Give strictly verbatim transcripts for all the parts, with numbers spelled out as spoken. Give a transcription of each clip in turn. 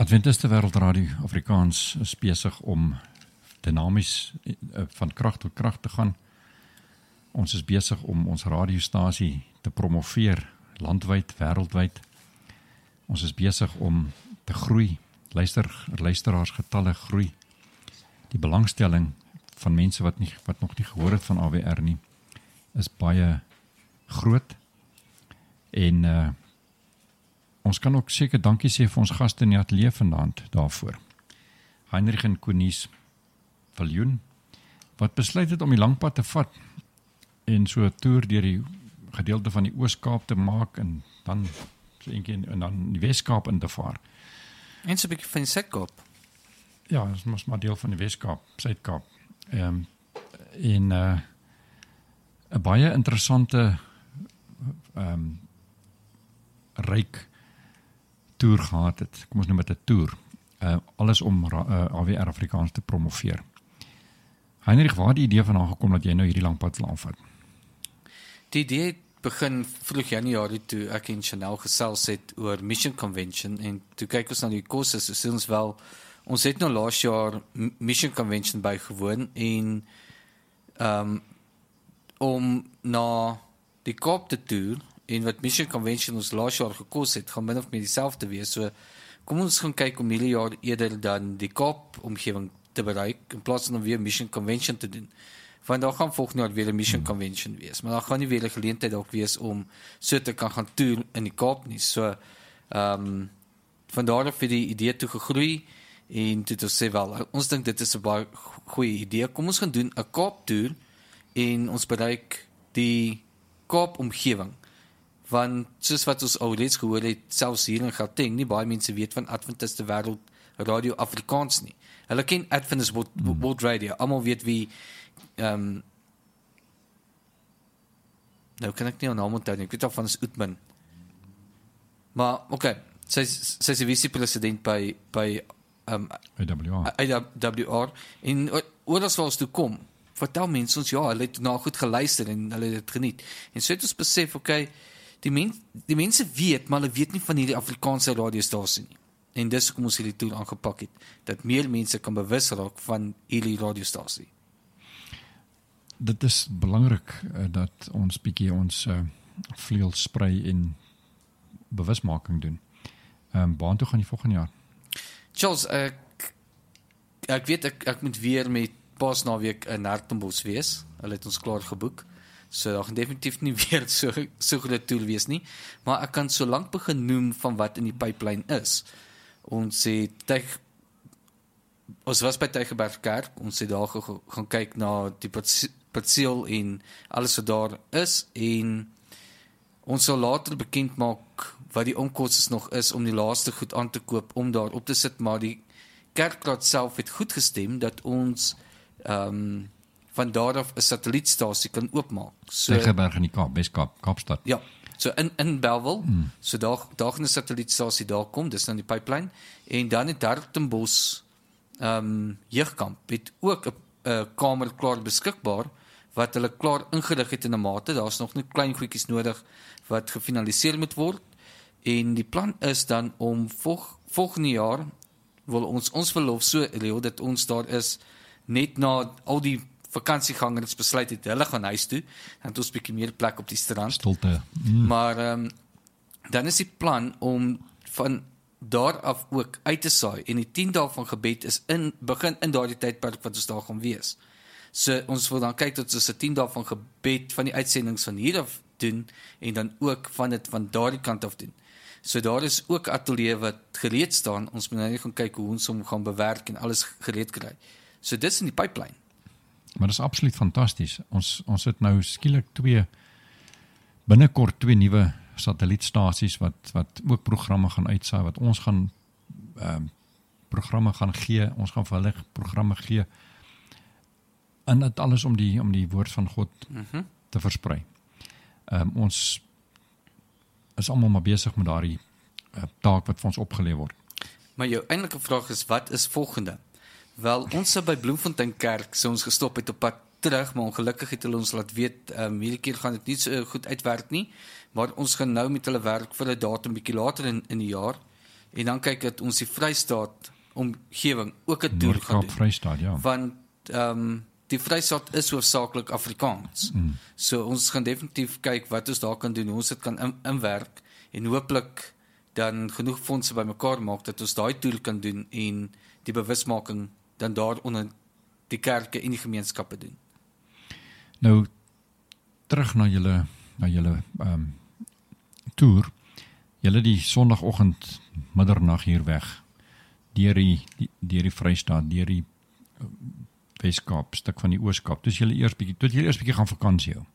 Adventiste Wêreldradio Afrikaans is besig om dinamies van krag tot krag te gaan. Ons is besig om ons radiostasie te promoveer, landwyd, wêreldwyd. Ons is besig om te groei, luister, luisteraarsgetalle groei. Die belangstelling van mense wat, nie, wat nog nie gehoor het van A W R nie, is baie groot. En uh, ons kan ook seker dankie sê vir ons gaste in die ateljee vanaand daarvoor. Heinrich en Konies Viljoen, wat besluit het om die langpad te vat en so 'n toer deur die gedeelte van die Oos-Kaap te maak en dan so eentjie en dan die Wes-Kaap in te vaar. En so 'n bietjie van die Suid-Kaap. Ja, dit is maar deel van die Wes-Kaap, Suid-Kaap. Ehm um, en 'n uh, 'n baie interessante ehm um, ryk toer gehad het. Kom ons noem dit 'n toer. Uh, alles om uh, A W R Afrikaans te promoveer. Heinrich, waar het die idee vandaan gekom dat jy nou hierdie lang pad wil aanvat? Die idee het begin vroeg Januarie toe ek en Chanel gesels het oor Mission Convention en toe kyk ons na die kursus, so sê ons wel, ons het nou laas jaar Mission Convention bygewoon en um, om na die Kaap te toer en wat Mission Convention ons laas jaar gekos het, gaan min of meer dieselfde wees. So kom ons gaan kyk om hierdie jaar eerder dan die Kaap omgewing te bereik, in plaas van om weer Mission Convention te doen. Want daar gaan volgende jaar weer 'n Mission Convention wees, maar daar gaan nie weer 'n geleentheid ook wees om so te kan gaan toer in die Kaap nie. So, ehm um, vandaar af het die idee toe gegroei en toe het ons sê wel, ons dink dit is 'n baie goeie idee. Kom ons gaan doen 'n Kaap toer en ons bereik die Kaap omgewing. Want soos wat ons al reeds gehoor het, selfs hier in Gauteng, nie baie mense weet van Adventiste Wêreld Radio Afrikaans nie. Hulle ken Adventist World, mm. World Radio, almal weet wie, um, nou kan ek nie aan naam onthou nie, ek weet al van is Oetman. Maar, oké, okay, sy, sy is die vice-president by, by um, A W R. A W R, en oorals waar ons toe kom, vertel mense ons, ja, hulle het na goed geluister en hulle het het geniet. En so het ons besef, oké, okay, Die, men, die mense weet, maar hulle weet nie van hierdie Afrikaanse radiostasie nie. En dis hoekom ons hierdie toer aangepak het, dat meer mense kan bewus raak van hierdie radiostasie. Dit is belangrik uh, dat ons bietjie ons uh, vleuel sprei en bewusmaking doen. Um, Waar toe gaan die volgende jaar? Charles, ek, ek weet, ek, ek moet weer met Paasnaweek in Hartenbos wees. Hulle het ons klaar geboek. So daar gaan definitief nie weer so, so groot toer wees nie, maar ek kan so lank begin noem van wat in die pipeline is. Ons het tyg, ons was by Tygerberg Kerk, ons het daar ge, gaan kyk na die perseel en alles wat daar is, en ons sal later bekend maak wat die omkostes nog is om die laaste goed aan te koop, om daar op te sit, maar die kerkraad self het goed gestem dat ons um, van daar af 'n satellietstasie kan oopmaak. So, Tygerberg in die Kaap, Wes-Kaap, Kaapstad. Ja, so in, in Bellville, hmm. so daar, daar gaan 'n satellietstasie daar kom, dis dan die pipeline, en dan het Hartenbos um, jeugkamp, het ook 'n kamer klaar beskikbaar, wat hulle klaar ingerig het in 'n mate, daar is nog net klein goedjies nodig, wat gefinaliseer moet word, en die plan is dan om volg, volgende jaar, wil ons ons verlof so reël, dat ons daar is, net na al die vakansiegangers besluit het, hulle gaan huis toe, dan het ons bietjie meer plek op die strand. Stilte. Mm. Maar um, dan is die plan om van daar af ook uit te saai, en die tien dae van gebed is in, begin in daardie tydperk wat ons daar gaan wees. So ons wil dan kyk dat ons 'n tien dae van gebed van die uitsendings van hier af doen, en dan ook van dit van daardie kant af doen. So daar is ook 'n ateljee wat gereed staan, ons moet nou net gaan kyk hoe ons hom gaan bewerk en alles gereed kry. So dis in die pipeline. Maar dit is absoluut fantasties. Ons ons het nou skielik twee binnekort twee nuwe satellietstasies wat wat ook programme gaan uitsaai, wat ons gaan ehm uh, programme gaan gee, ons gaan vir hulle programme gee. En dit alles om die om die woord van God mm-hmm. te versprei. Ehm um, ons is almal maar besig met daardie uh, taak wat vir ons opgelê word. Maar jou eintlike vraag is, wat is volgende? Wel, ons het by Bloemfontein Kerk, so ons gestop het op pad terug, maar ongelukkig het hulle ons laat weet, um, hierdie keer gaan dit nie so goed uitwerk nie, maar ons gaan nou met hulle werk vir 'n datum bietjie later in, in die jaar, en dan kyk dat ons die Vrystaat omgewing ook 'n toer gaan doen. Vrystaat, ja. Want um, die Vrystaat is hoofsaaklik Afrikaans. Mm. So ons gaan definitief kyk wat ons daar kan doen, hoe ons dit kan in, inwerk, en hooplik dan genoeg fondse bymekaar maak, dat ons daai toer kan doen, en die bewusmaking dan daar onder die kerke en die gemeenskappe doen. Nou, terug na julle, na julle um, toer, julle die sondagoggend, middernag hier weg, deur die, die, deur die Vrystaat, deur die uh, Weskaap, stuk van die Ooskaap, dus julle eers bietjie, toe julle eers bietjie gaan vakansie hou.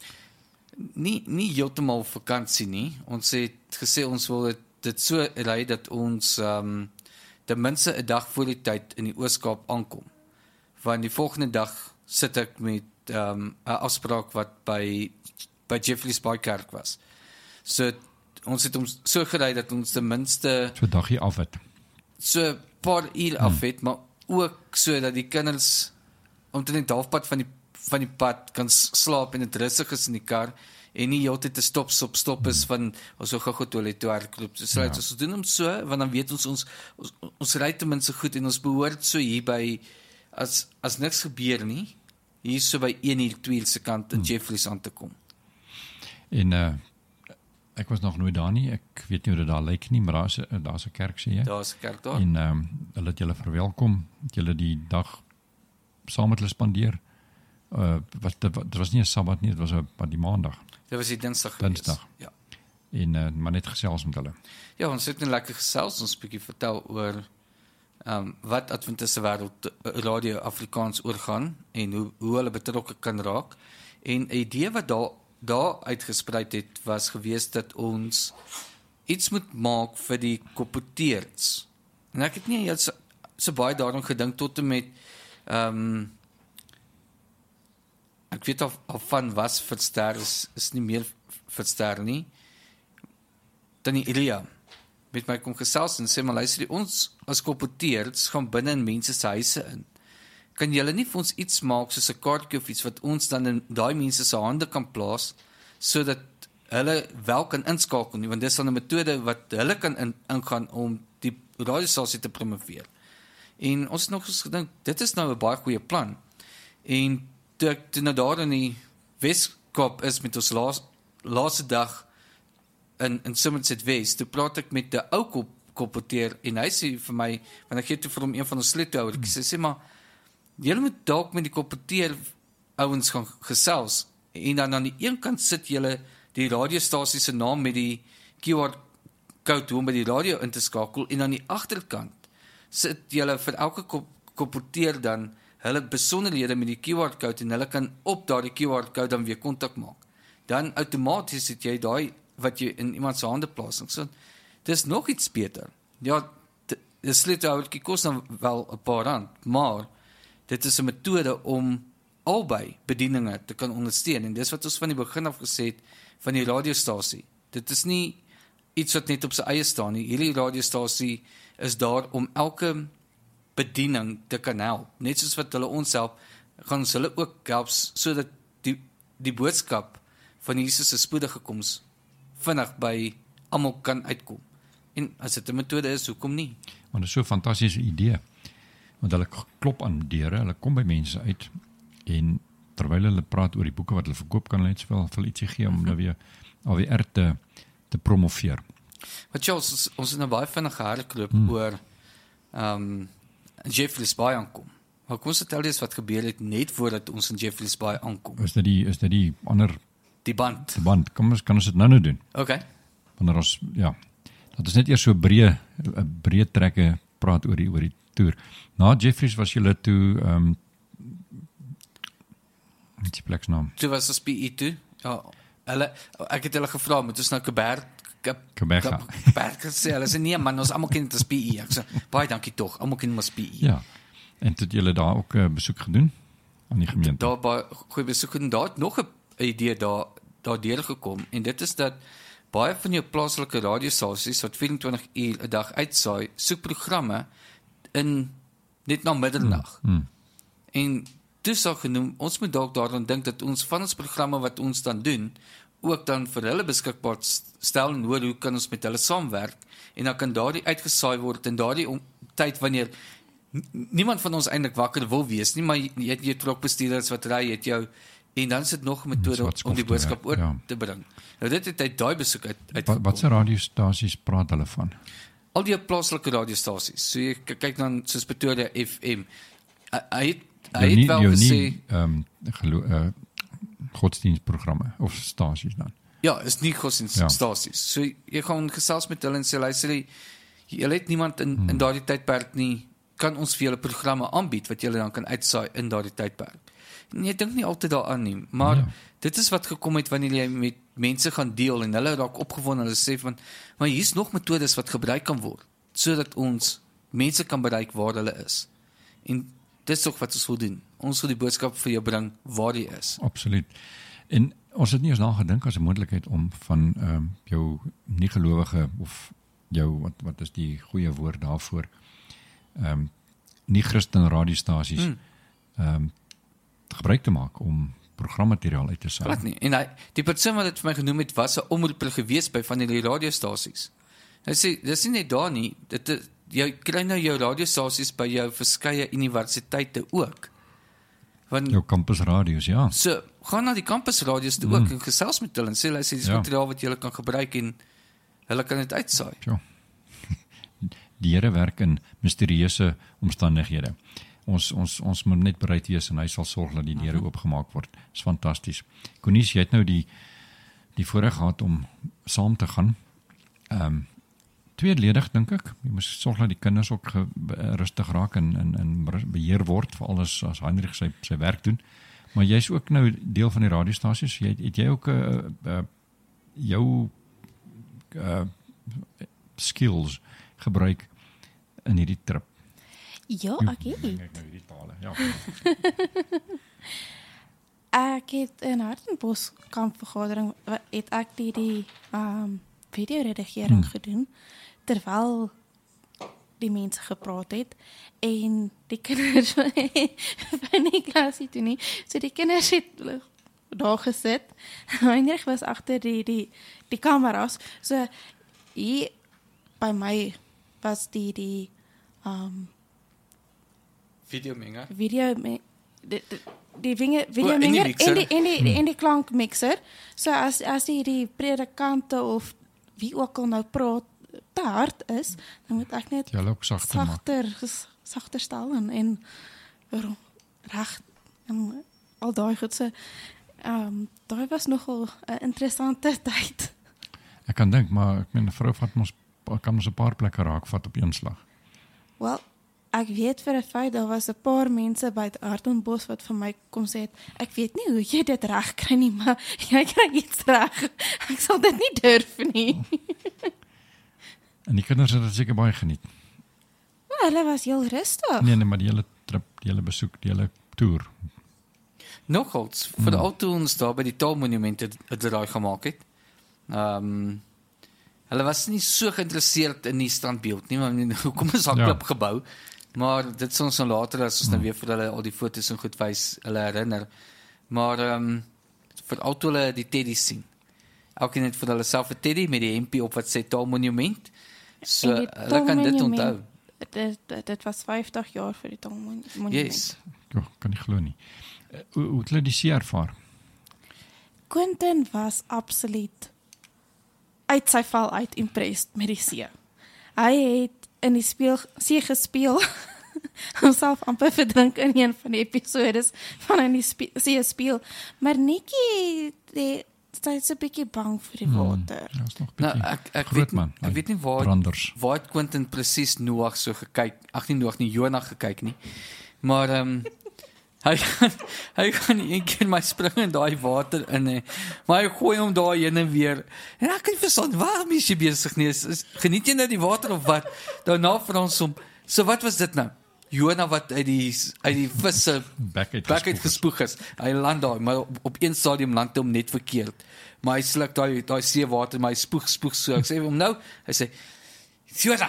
Nie, nie heeltemal vakansie nie, ons het gesê ons wil dit, dit so ry dat ons um, ten minste 'n dag voor die tyd in die Ooskaap aankom. Want die volgende dag sit ek met um, 'n afspraak wat by, by Jeffreys Bay Kerk was. So, ons het ons so gery dat ons ten minste so 'n dagie af het. So 'n paar uur af het, hmm. maar ook so dat die kinders omtrent halfpad van die, van die pad kan slaap en het rustig is in die kar, en nie heeltyd te stop, stop, stop is van, ons so gou toilet toe hardloop. So, ja. Ons doen hom so, want dan weet ons, ons, ons, ons ry ten minste goed, en ons behoort so hier by, as, as niks gebeur nie, hier so by een uur, twee uur se kant in hmm. Jeffreys aan te kom. En, uh, ek was nog nooit daar nie, ek weet nie hoe dit daar lyk nie, maar daar is, daar is 'n kerk, sê jy? Daar is 'n kerk daar. En, um, hulle het julle verwelkom, het julle die dag saam met hulle spandeer. Uh, wat, dit, dit was nie 'n Sabbat nie, dit was een, die maandag. Dit was die dinsdag Dinsdag. gewees. Ja. En uh, maar net gesels met hulle. Ja, ons het net lekker gesels, ons bietjie vertel oor um, wat Adventiste Wêreld Radio Afrikaans oorgaan, en hoe, hoe hulle betrokke kan raak. En 'n idee wat daar, daar uitgespreid het, was gewees dat ons iets moet maak vir die Kopoteers. En ek het nie so, so baie daarom gedink, tot en met um, ek weet al, al van was verster, is, is nie meer verster nie, dan die Elia met my kom gesels en sê, maar luister, ons as Kopoteers gaan binne in mense se huise in. Kan julle nie vir ons iets maak, soos 'n kaartjie of iets, wat ons dan in daai mense se hande kan plaas, sodat hulle wel kan inskakel nie, want dis dan 'n metode wat hulle kan in, ingaan om die radiostasie te promoveer. En ons het nog eens gedink, dit is nou 'n baie goeie plan. En toe ek toe nou daar in die Weskaap is met ons laas, laaste dag in, in Somerset West, toe praat ek met die ou kop, Kopoteer, en hy sê vir my, want ek gee toe vir hom een van ons sleutelhouers, hmm. sê, sê maar, julle moet dalk met die Kopoteer ouens gaan gesels, en dan aan die een kant sit julle die radiostasie se naam met die Q R code om by die radio in te skakel, en aan die agterkant sit julle vir elke kop, Kopoteer dan hulle besonderhede met die Q R code, en hulle kan op daardie Q R code dan weer kontak maak. Dan outomaties het jy daai wat jy in iemand se hande plaas. So, dis nog iets beter. Ja, die sleutelhouertjie kos dan wel 'n paar rand, maar dit is 'n metode om albei bedieninge te kan ondersteun, en dis wat ons van die begin af gesê het van die radiostasie. Dit is nie iets wat net op sy eie staan nie. Hierdie radiostasie is daar om elke bediening te kan help. Net soos wat hulle ons help, gaan ons hulle ook help, sodat die, die boodskap van Jesus se spoedige koms vinnig by almal kan uitkom. En as dit 'n metode is, hoekom nie? Want dit is so 'n fantastiese idee. Want hulle klop aan deure, hulle kom by mense uit, en terwyl hulle praat oor die boeke wat hulle verkoop, kan hulle net soveel veel ietsie gee om nou weer alweer te, te promoveer. Wat Charles, ons, ons het nou baie vinnig gehardloop hmm. oor um, Jeffreys Bay aankom. Maar kom ons vertel eens wat gebeur het net voordat ons in Jeffreys Bay aankom. Is dit die, is dit die ander... Die band. Die band. Kom ons, kan ons dit nou nou doen? Okay. Wanneer ons, ja, dat is net eers so breë, breë trekke praat oor die, oor die toer. Na Jeffreys was julle toe, um, wat is die pleksnaam? Toe was ons P E toe. Ja, hulle, ek het hulle gevra, moet ons nou Quebec, Quebec, Quebec sê, hulle sê nee man, ons almal ken dit as P E. Ek sê, baie dankie tog, almal ken dit as P E. Ja, en toe het julle daar ook uh, besoek gedoen aan die gemeente? Daar baie goeie besoek gedoen, daar het nog 'n idee daar, daar deurgekom, en dit is dat baie van jou plaaslike radiostasies wat vyf-en-twintig uur 'n dag uitsaai, soek programme in net na middernag. Hmm. Hmm. En toe sal genoem, ons moet dalk daaraan dink dat ons van ons programme wat ons dan doen, ook dan vir hulle beskikbaar stel en hoor hoe kan ons met hulle saamwerk en dan kan daardie uitgesaai word in daardie om, tyd wanneer niemand van ons eintlik wakker wil wees nie, maar jy, jy het jou trokbestuurders wat ry, het jou en dan is dit nog 'n metode om die boodskap oor ja. te bring. Nou dit het uit daai besoek uit uit Wat watse radiostasies praat hulle van? al die plaaslike radiostasies. So jy kyk dan soos Pretoria F M. Hy hy het hy het wel gesê ehm um, uh, godsdienstprogramme of stasies dan. ja, is nie godsdienststasies. Ja. So jy gaan gesels met hulle en sê luister, jy het niemand in hmm. in daardie tydperk nie, kan ons vir julle programme aanbied wat julle dan kan uitsaai in daardie tydperk. En jy dink nie altyd daaraan nie, maar ja. dit is wat gekom het wanneer jy met mense gaan deel en hulle raak opgewonde en hulle sê van, maar hier's nog metodes wat gebruik kan word sodat ons mense kan bereik waar hulle is. En dis tog wat ons wil doen. Ons wil die boodskap vir jou bring waar jy is. Absoluut. En ons het nie eens nagedink as 'n moontlikheid om van ehm um, jou nie gelowige of jou wat wat is die goeie woord daarvoor? Ehm um, nie Christen radiostasies ehm hmm. um, gebruik te maak om programmateriaal uit te saai. Glad nie. En hy, die persoon wat dit vir my genoem het, was 'n omroeper gewees by van die radiostasies. Hy sê, dis nie net daar nie, dit is, jy kry nou jou radiostasies by jou verskeie universiteite ook. Want, jou campusradios, ja. So, gaan na die campusradios toe mm. ook en gesels met hulle en sê, luister, dis ja. materiaal wat julle kan gebruik en hulle kan dit uitsaai. Ja. Die Here werk in misterieuse omstandighede. Ons ons ons moet net bereid wees en hy sal sorg dat die deure oopgemaak word. Dis fantasties. Konies, jy het nou die die voorreg gehad om saam te gaan. Ehm um, tweeledig dink ek. Jy moet sorg dat die kinders ook ge, rustig raak en en en beheer word vir alles as Heinrich sy sy werk doen. Maar jy's ook nou deel van die radiostasies. Jy het jy ook 'n uh, uh, jou uh, skills gebruik in hierdie trip. Ja, ek het. Ek nou hierdie tale, ja. Ek het in Hartenbos kampvergadering het ek die die um, videoredigering hmm. gedoen terwyl die mense gepraat het en die kinders van die klasie toe nie. So die kinders het daar gesit. Heinrich was agter die die die kameras. So hier by my was die die um Videomenger. Video me, die die vinge videomenger en die en die en die klankmixer. So as as die die predikante of wie ook al nou praat te hard is, dan moet ek net jy ook sagter maak. Sagter sagter stel en en reg en al daai goed se ehm um, daai was nogal 'n interessante tyd. Ek kan dink, maar ek meen 'n vrou vat ons kan ons 'n paar plekke raak vat op een slag. Wel, ek weet vir 'n feit daar was 'n paar mense by Hartenbos wat vir my kom sê het, ek weet nie hoe jy dit reg kry nie, maar jy kry iets reg. Ek sal dit nie durf nie. En die kinders het dit seker baie geniet. Maar hulle was heel rustig. Nee, nee, maar die hele trip, die hele besoek, die hele toer. Nogals, vir hmm. al toe ons daar by die Taalmonument 'n draai gemaak het. Ehm um, hulle was nie so geïnteresseerd in die standbeeld nie, maar hoekom is daai klip ja. gebou? Maar dit sal ons nou later as ons hmm. nou weer vir hulle al die foto's en goed wys, hulle herinner. Maar ehm um, vir al toe hulle die teddy sien. Elkeen het vir hulle self 'n teddy met die hempie op wat sê Taalmonument. So hulle kan dit onthou. Dit, dit, dit was vyftig jaar vir die Taalmonument. Yes. Jo, kan nie glo nie. Uh, hoe hoe het hulle die see ervaar? Quentin was absoluut uit sy val uit impressed met die see. Hy het in die speel, see gespeel, homself amper verdrink in een van die episodes van in die spe, see speel, maar Nikki, die sy is 'n bietjie bang vir die water. Hmm, ja, is nog bietjie nou, ek, ek, groot weet, man. Ek weet nie waar, branders. waar het Quentin presies Noag so gekyk, ag nie Noag nie, Jonah gekyk nie, maar ehm um, Hy gaan, hy gaan een keer my spring in daai water in, he. Maar hy gooi hom daar heen en weer. En ek kan nie verstaan, waarom is jy besig nie? Is, is, geniet jy nou die water of wat? Daarna vra ons hom, so wat was dit nou? Jonah wat uit die, uit die visse bek uit gespoeg is. Hy land daar, maar op, op een stadium land hy hom net verkeerd. Maar hy sluk daai, daai seewater, maar hy spoeg, spoeg so. Ek sê hom nou, hy sê, Jonah!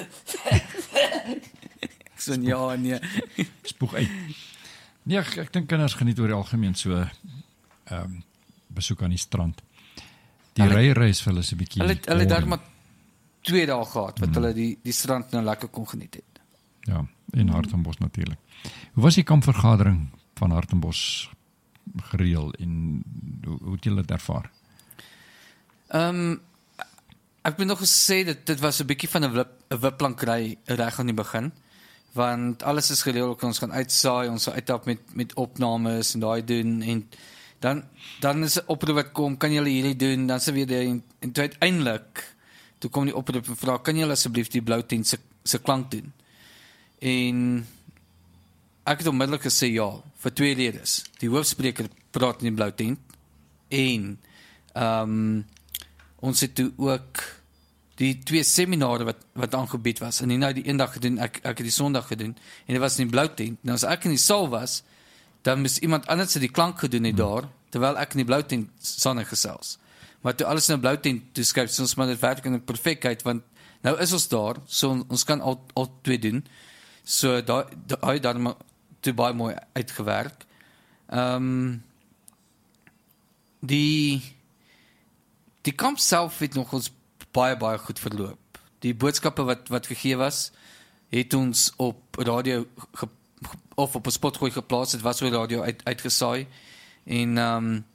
Ek sê, ja, nee. Spoeg uit. Nee, ek, ek dink kinders geniet oor die algemeen so ehm um, besoek aan die strand. Die ryreis vir hulle is 'n bietjie. Hulle hulle het daar maar twee dae gehad wat mm. hulle die die strand nou lekker kon geniet het. Ja, en Hartenbos natuurlik. Hoe was die kampvergadering van Hartenbos gereël en hoe, hoe het julle dit ervaar? Ehm um, ek moet nog gesê dat dit was 'n bietjie van 'n wip, 'n wipplankery reg aan die begin, want alles is gereël, ons gaan uitsaai, ons gaan uittap met met opnames en daai doen en dan dan is 'n oproep wat kom, kan julle hierdie doen, dan se weer die en, en toe uiteindelik toe kom die oproep en vra, kan julle asseblief die blou tent se se klank doen? En ek het onmiddellik gesê ja, vir twee redes. Die hoofspreker praat in die blou tent en ehm um, ons het toe ook die twee seminare wat wat aangebied was en nie nou die eendag gedoen, ek ek het die Sondag gedoen en dit was in die blou tent. Nou as ek in die saal was, dan moes iemand anders se die klank gedoen het daar, terwyl ek in die blou tent staan gesels. Maar toe alles in die blou tent toe skryf ons maar dit werk in perfekheid, want nou is ons daar, so ons kan al al twee doen. So daai daai dan toe baie mooi uitgewerk. Ehm um, die die kamp self het nog ons baie baie goed verloop. Die boodskappe wat wat gegee was, het ons op radio ge, of op 'n spotgooi geplaas, dit was op radio uit, uitgesaai en ehm um,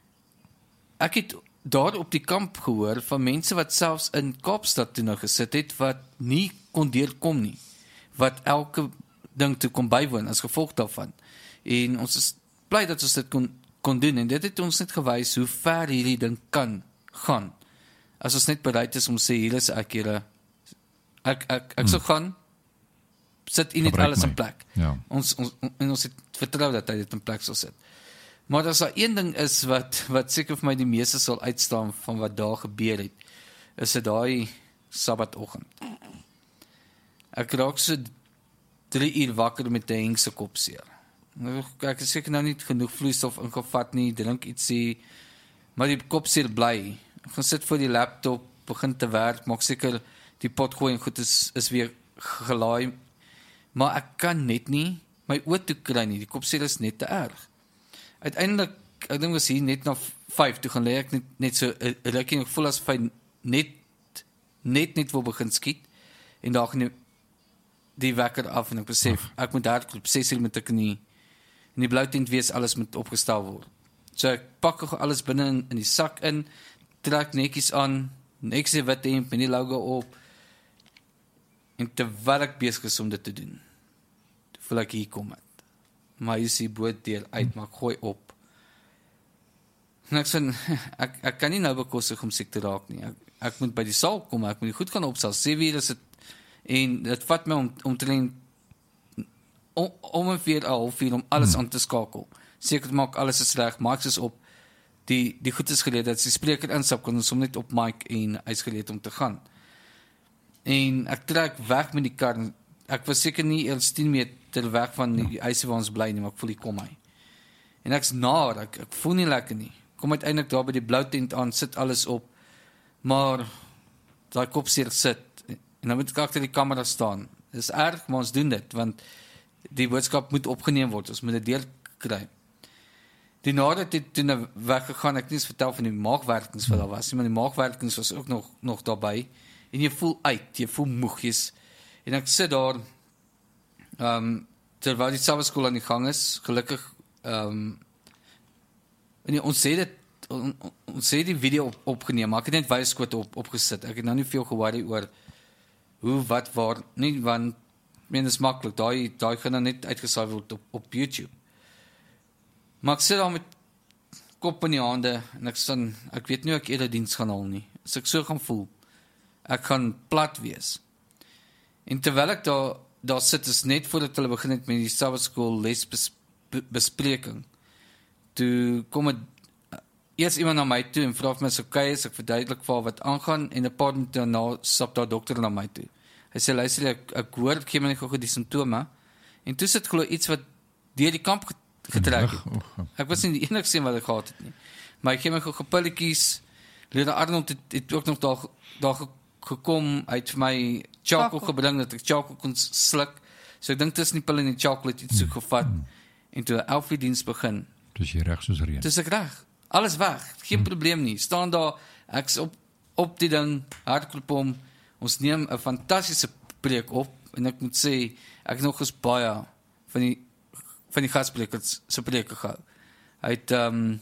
ek het daar op die kamp gehoor van mense wat selfs in Kaapstad toe nou gesit het wat nie kon deurkom nie, wat elke ding toe kon bywoon as gevolg daarvan. En ons is bly dat ons dit kon kon doen en dit het ons net gewys hoe ver hierdie ding kan gaan. As ons net bereid is om sê hier is ek hier ek ek ek sou hmm. gaan sit in dit alles my. in plek. Ja. Ons ons en ons het vertrou dat hy dit in plek sal sit. Maar as daar een ding is wat wat seker vir my die meeste sal uitstaan van wat daar gebeur het, is dit daai Sabbathooggend. Ek raak so drie uur wakker met 'n hengse kopseer. Ek het seker nou nie genoeg vloeistof ingevat nie, drink ietsie, maar die kopseer bly. Ek gaan sit voor die laptop, begin te werk, maak seker die pot gooi en goed is is weer gelaai. Maar ek kan net nie my oë toe kry nie. Die kopseer is net te erg. Uiteindelik, ek dink was hier net na vyf, toe gaan lê ek net, net so, ek het gevoel as hy net, net net wil begin skiet, en daar gaan die, die wekker af, en ek besef, Ach. ek moet daar op ses uur met ek in die, in die blou tent wees, alles moet opgestel word. So ek pak alles binne in, in die sak in, trek netjies aan, niks die wit hemp, met die logo op, en terwyl ek besig is om dit te doen, voel ek hier kom het. Maar hier is die boot deel uit, maar ek gooi op. En ek sê, ek, ek kan nie nou bekostig om siek te raak nie. Ek, ek moet by die saal kom, ek moet die goed gaan opstel. Sê wie is het, en dit vat my om, om te leen, om, om en vier, al vier, om alles hmm. aan te skakel. Seker te maak, alles is reg, maak is op, die, die goed is geleed, dat die spreker instap, kan ons om net op mic en hy is geleed om te gaan. En ek trek weg met die kar, ek was seker nie eers tien meter weg van die huisie waar ons bly nie, maar ek voel die kom hy. En ek's naar, ek, ek voel nie lekker nie. Kom uiteindelik daar by die blou tent aan, sit alles op, maar daai kopseer sit, en dan moet ek agter die kamera staan. Dit is erg, maar ons doen dit, want die boodskap moet opgeneem word, ons moet dit deur kry. Die nadat het toen nou weggegaan, ek nie eens vertel van die maagwerkings wat daar was, maar die maagwerkings was ook nog, nog daarby, en jy voel uit, jy voel moeg, jy en ek sit daar, um, terwyl die Sabbatskool aan die gang is, gelukkig, um, en ons sê dit, on, ons sê die video op, opgeneem, maar ek het net wyskoot op, opgesit, ek het nou nie veel geworry oor, hoe, wat, waar, nie, want, men is makkelijk, daai, daai gaan dan net uitgesaai word op, op YouTube. Maar ek sit daar met kop in die hande, en ek sê, ek weet nie hoe ek eerder diens gaan haal nie, as ek so gaan voel, ek gaan plat wees. En terwyl ek daar, daar sit, is net voordat hulle begin het met die Sabbatskool lesbespreking, toe kom het eers iemand na my toe en vraag my so okay is, ek verduidelik vir wat aangaan, en 'n paar minute daarna stap daar dokter na my toe. Hy sê, luister, ek, ek hoor, ek gee my nie gou die simptome, en toe sit glo iets wat deur die kamp getrek het. Ek was nie die enigste wat ek gehad het nie. Maar ek gee my gou gepilletjies, Leda Arnold het, het ook nog daar, daar gekom, uit vir my charcoal gebring, dat ek charcoal kon sluk, so ek dink tussen die pil en die charcoal het iets so gevat, mm. en toe elf uur diens begin, dus jy reg soos reën. Dus ek reg, Alles weg, geen hmm. probleem nie. Staan daar, ek is op, op die ding, hardklop om, ons neem 'n fantastiese preek op, en ek moet sê, ek nog eens baie van die, van die gastsprekers se preke gehou. Hy het, um,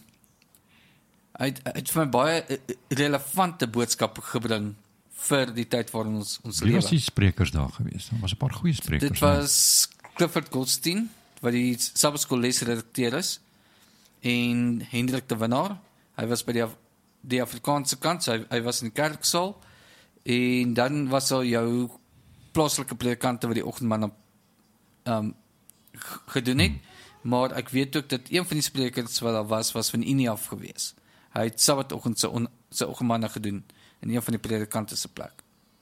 hy het, hy het vir my baie relevante boodskappe gebring vir die tyd waarin ons, ons Wie lewe. was die sprekers daar gewees? Daar was 'n paar goeie sprekers. Dit was Clifford Goldstein, wat die Sabbatskool lesredakteur is, en Hendrik de Winnaar, hy was by die, Af die Afrikaanse kant, so hy, hy was in die kerksaal, en dan was al jou plaaslike predikante wat die oggendman um, gedoen het, hmm. maar ek weet ook dat een van die sprekers wat daar was, was van Unie af gewees. Hy het Sabbatoggend sy, on, sy oggendmanne gedoen, in een van die predikante se plek.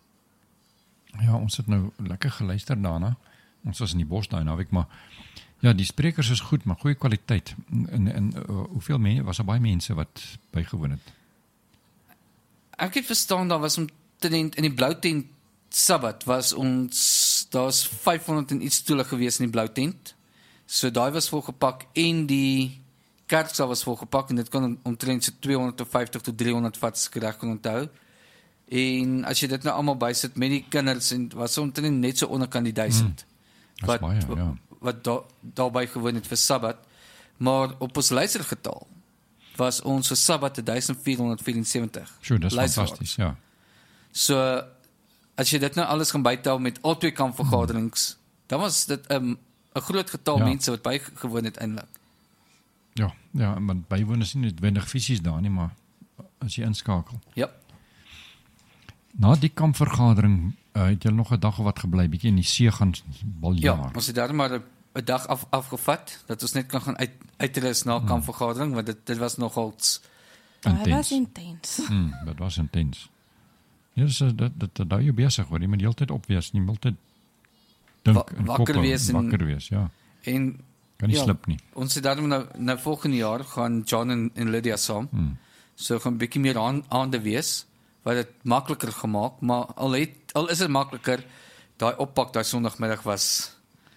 Ja, ons het nou lekker geluister daarna, ons was in die bos daai naweek, maar ja, die sprekers is goed, maar goeie kwaliteit, en, en uh, hoeveel mense, was er baie mense wat bygewoon het? Ek het verstaan, daar was omtrent in die blou tent Sabbat, was ons, daar was vyfhonderd en iets stoele gewees in die blou tent, so daai was volgepak, en die kerksaal was volgepak, en dit kon omtrent so tweehonderdvyftig tot driehonderd vat, as ek reg kon onthou, en as jy dit nou allemaal bysit, met die kinders, en was omtrent net so onderkant die duisend, hmm, wat, baie, ja. wat da, daarby gewoon het vir Sabbat, maar op ons luistergetal, was ons vir Sabbat duisend vierhonderd vierensewintig. Sure, dis fantasties, ja. So, as jy dit nou alles gaan bytel met al twee kampvergaderings, hmm. dan was dit 'n um, 'n groot getal ja. mense wat bygewoon het eintlik. Ja, ja, maar bywoon is nie noodwendig fisies daar nie, maar as jy inskakel. Ja. Na die kampvergadering uh, het jy nog 'n dag of wat gebly, bietjie in die see gaan baljaar. Ja, ons het daar maar 'n dag af, afgevat, dat ons net kan gaan uit, uitrus na hmm. kampvergadering, want dit, dit was nogal intens. Dit was intens. Hmm, dit was intens. Ja, dus, dat, dat, dat hou jy besig, hoor, jy moet die hele tyd opwees, nie moet tyd dink Wa en wakker koppe, wees en, wakker wees, ja. En kan nie ja, slip nie. Ons het daarom nou, nou volgende jaar gaan John en, en Lydia saam, hmm. so gaan 'n bietjie meer aan, aande wees, wat het makliker gemaak, maar al, het, al is het makliker, daai oppak, daai Sondagmiddag was...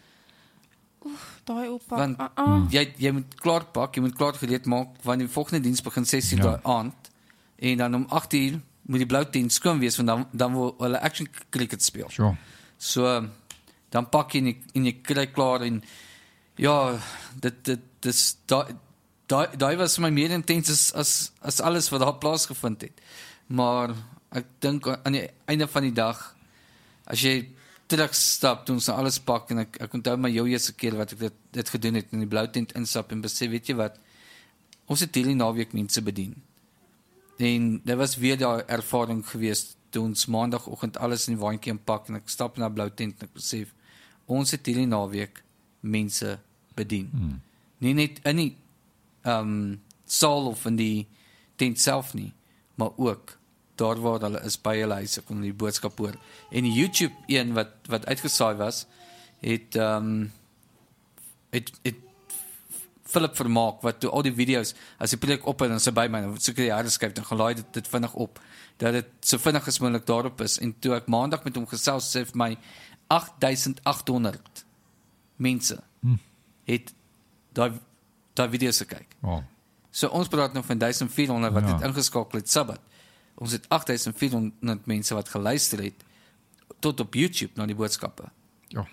Oef, daai oppak, want, uh -uh. Jy, jy moet klaar pak, jy moet klaar gereed maak, want die volgende diens begin ses uur ja. daai aand, en dan om agt uur moet die blou tent skoon wees, want dan, dan wil hulle action cricket speel. Sure. So, dan pak jy en jy, en jy kry klaar, en ja, dit, dit, dis, daai, daai, daai was my meer intens as, as, as alles wat daar plaasgevind het. Maar, ek dink aan die einde van die dag, as jy terugstap, toe ons nou alles pak, en ek, ek onthou my jou eerste keer wat ek dit, dit gedoen het, in die blou tent instap, en besef, weet jy wat, ons het hierdie naweek mense bedien. En dit was weer daai ervaring geweest, toe ons maandagoggend alles in die waantjie inpak, en ek stap na blou tent, en ek besef, ons het hierdie naweek mense bedien. Hmm. Nie net in die um, saal of in die tent self nie, maar ook daar waar hulle is by hulle huis, ek kon die boodskap hoor. En die YouTube een wat, wat uitgesaai was, het, um, het, het Philip Vermaak, wat toe al die video's, as die preek op en dan sy by my, dan soek die harde skryf, dan gelaai dit, dit vinnig op, dat dit so vinnig as moontlik daarop is, en toe ek maandag met hom gesels, sê vir my, agt duisend agt honderd mense, hmm. het daai, daai video's gekyk. Wow. So ons praat nou van duisend vierhonderd wat ja. het ingeskakel het Sabbat. Ons het agt duisend vierhonderd mense wat geluister het, tot op YouTube na die boodskappe. Ja.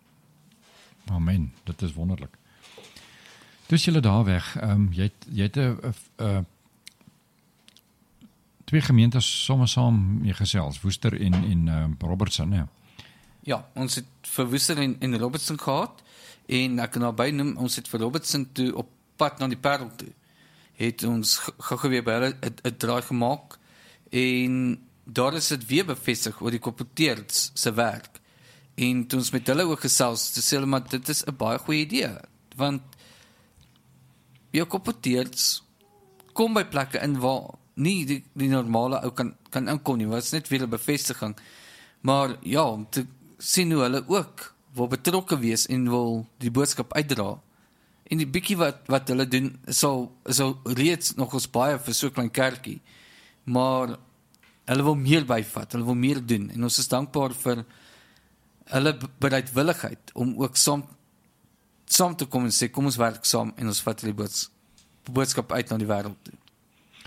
Amen, dit is wonderlik. Dus julle daar weg, um, jy het, jy het uh, uh, twee gemeentes sommer saam mee gesels, Woester en, en uh, Robertson, ja. Ja, ons het vir Woester en, en Robertson gehad, en ek kan naby noem, ons het vir Robertson toe op pad na die Parel toe, het ons gou weer by hulle 'n draai gemaak, en daar is dit weer bevestig oor die Kolporteers se werk, en toe ons met hulle ook gesels, te sê hulle, maar dit is 'n baie goeie idee, want jou Kolporteers kom by plekke in waar nie die, die normale ou kan, kan inkom nie, wat is net weer 'n bevestiging, maar ja, om te sien hoe hulle ook wil betrokke wees en wil die boodskap uitdra, en die bietjie wat, wat hulle doen, is al, is al reeds nog ons baie vir so 'n klein kerkie, maar hulle wil meer byvat, hulle wil meer doen, en ons is dankbaar vir hulle bereidwilligheid, om ook saam, saam te kom en sê, kom ons werk saam, en ons vat die boods, boodskap uit na die wêreld toe.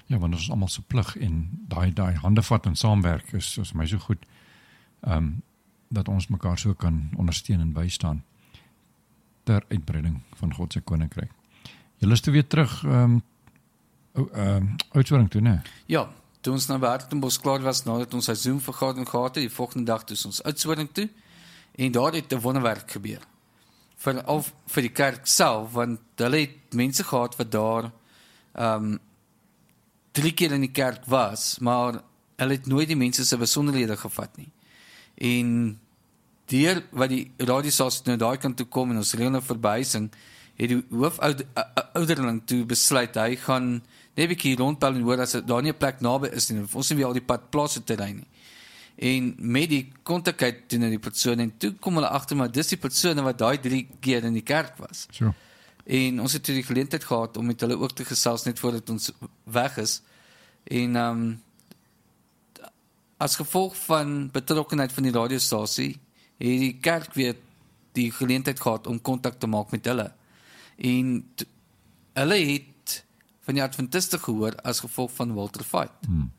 Ja, want ons is almal se plig en daai daai hande vat en saamwerk is is my so goed. Ehm um, dat ons mekaar so kan ondersteun en bystaan ter uitbreiding van God se koninkryk. Julle is toe weer terug ehm um, ehm um, Oudtshoorn toe, né? Ja, toe ons nou by Hartenbos klaar was nadat ons 'n Zoom vergadering gehad het, die volgende dag toe ons Oudtshoorn toe en daar het 'n wonderwerk gebeur. Veral vir die kerk self, want hulle het mense gehad wat daar ehm um, drie keer in die kerk was, maar hulle het nooit die mense se besonderhede gevat nie. En deur wat die radiostasie nou daai kant toe kom en ons reël verbuising, het die hoofouderling toe besluit, hy gaan net 'n bietjie rondbel en hoor as daar nie 'n plek naby is nie, ons sien wie al die pad plase terrein nie. En met die kontakheid teen die persoon, en toe kom hulle agter, maar dis die persone wat daai drie keer in die kerk was. So. En ons het toe die geleentheid gehad om met hulle ook te gesels net voordat ons weg is. En um, as gevolg van betrokkenheid van die radiostasie, het die kerk weer die geleentheid gehad om kontak te maak met hulle. En t- hulle het van die Adventiste gehoor as gevolg van Walter Veit. Hmm.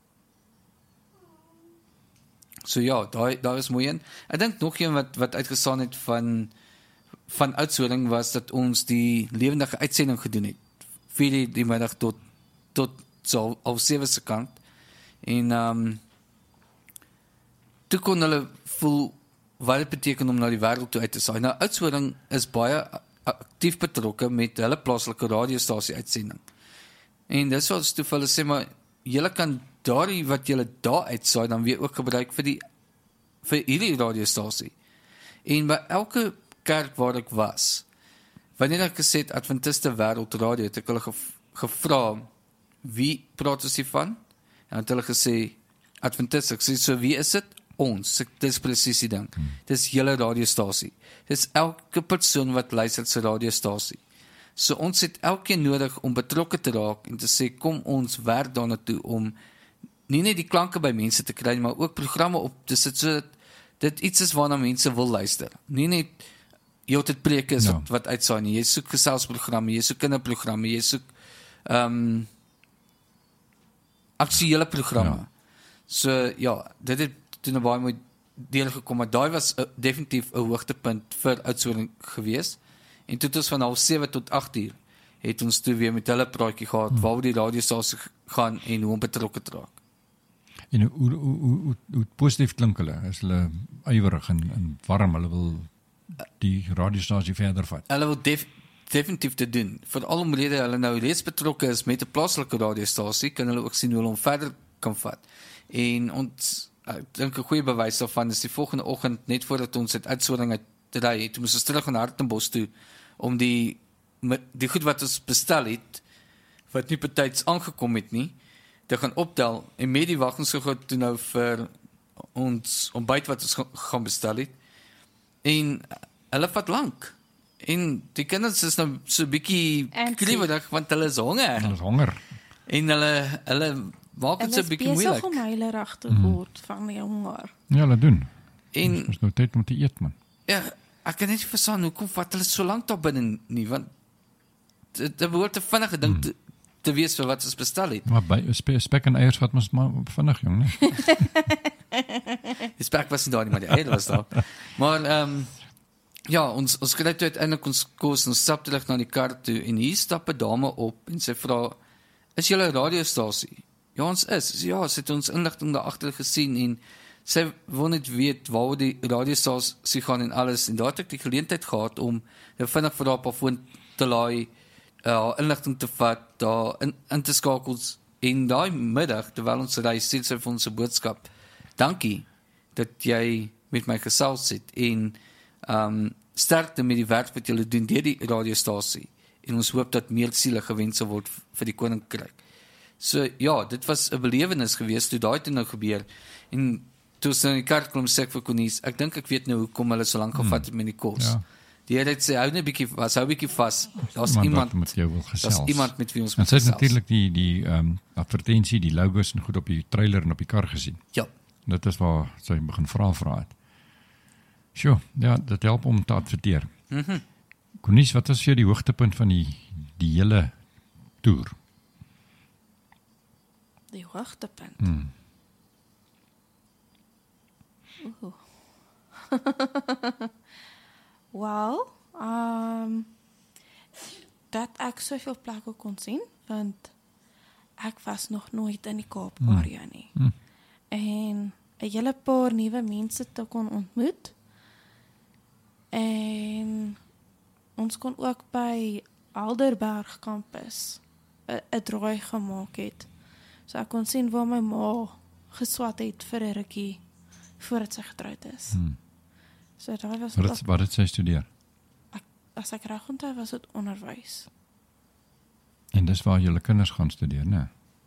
So ja, daar daar is mooi een. Ek dink nog een wat wat uitgestaan het van van Oudtshoorn was dat ons die lewendige uitsending gedoen het. vier die, die middag tot tot so op sewe se kant. En ehm um, toe kon hulle voel wat dit beteken om na die wêreld toe uit te saai. Nou Oudtshoorn is baie aktief betrokke met hulle plaaslike radiostasie uitsending. En dis wat ons toe vir hulle sê, maar julle kan daardie wat julle daar uitsaai dan weer ook gebruik vir die vir hierdie radiostasie. En by elke kerk waar ek was, wanneer ek gesê het Adventiste Wêreld Radio, het ek hulle gev- gevra wie praat ons hiervan? En het hulle gesê Adventiste. Ek sê, so wie is dit? Ons. Ek, dis presies die ding. Hmm. Dis julle radiostasie. Dis elke persoon wat luister se radiostasie. So ons het elkeen nodig om betrokke te raak en te sê, kom ons werk daarna toe om nie net die klanke by mense te kry, maar ook programme op te sit, so dat dit iets is waarna mense wil luister. Nie net jy het preke is Ja. wat, wat uitsaai nie. Jy soek geselsprogramme, jy soek kinderprogramme, jy soek um, aktuele programme. Ja. So ja, dit het toen 'n baie mooi deel gekom, maar daai was uh, definitief 'n hoogtepunt vir Oudtshoorn gewees. En toe het ons van half sewe tot agt uur het ons toe weer met hulle praatjie gehad, hmm. waar die radiostasie gaan en hoe om betrokke te raak. En hoe hoe hoe hoe, hoe, hoe positief klink hulle? Is hulle ywerig en, en warm, hulle wil die radiostasie verder vat. Hulle wil def, definitief te doen. Veral omrede hulle nou reeds betrokke is met 'n plaaslike radiostasie, kan hulle ook sien hoe hulle hom verder kan vat. En ons ek dink 'n goeie bewys daarvan is die volgende oggend, net voordat ons uit Oudtshoorn uit ry het, moes ons terug na Hartenbos toe om die die goed wat ons bestel het, wat nie betyds aangekom het nie, te gaan optel en met die waggingsgegod toe nou vir ons ontbyt wat ons gaan bestel het. En hulle vat lank. En die kinders is nou so 'n bietjie kriewig want hulle is honger. Hulle is honger. En hulle hulle maak dit so 'n bietjie moeilik. Hulle is besig om huilerig te word mm. van die honger. Ja, hulle doen. En Ons is nou tyd om te eet, man. ja, ek kan net nie verstaan hoekom vat hulle so lank daar binne nie, want dit behoort 'n vinnige ding te, te wees vir wat ons bestel het. Maar by spe, spek en eiers wat mens maar vinnig, jong, né? Die spek was nie daar nie, maar die eier was daar. Maar ehm um, ja, ons ons kry toe uiteindelik ons kos en ons stap terug na die kar toe en hier stap 'n dame op en sy vra, "Is julle 'n radiostasie?" Ja, ons is. Ja, sy het ons inligting daar agter gesien en sy wil net weet waar die radiostasie gaan en alles, en daar het ek die geleentheid gehad om vinnig vir haar op haar foon te laai, uh, inligting te vat, daar in, in te skakel, en daai middag, terwyl ons ry, sê sy vir ons 'n boodskap, dankie dat jy met my gesels het, en um, sterkte met die werk wat julle doen deur die radiostasie, en ons hoop dat meer siele gewen sal word vir die koninkryk. So ja, dit was 'n belewenis geweest toe daai toe nou gebeur, en toe ons in die kerk kom, sê ek vir Konies, ek dink ek weet nou hoekom hulle so lank gevat het met die kos. Ja. Die Here het sê, hou net bietjie vas, hou bietjie vas. Daar's Iemand iemand, wat met jou wil gesels. daar's iemand met wie ons En moet sy het gesels. natuurlik die die ehm um, advertensie, die logos en goed op die trailer en op die kar gesien. Ja, Dit is waar sy begin vra vra het. Sjoe, ja, dit help om te adverteer. mhm. Mm Konies, wat was vir jou die hoogtepunt van die die hele toer? Die hoogtepunt. Hmm. Oeh. Wel, um, dat ek soveel plekke kon sien, want ek was nog nooit in die Kaap area nie. Hmm. En 'n hele paar nuwe mense te kon ontmoet. En ons kon ook by Alderberg kampus 'n 'n draai gemaak het. So ek kon sien waar my ma geswat het vir 'n rukkie voordat sy getroud is. Hmm. So daar was Wat ook, het, wat het sy studeer? ek, as ek reg onthou, was dit onderwys. En dis waar julle kinders gaan studeer, né?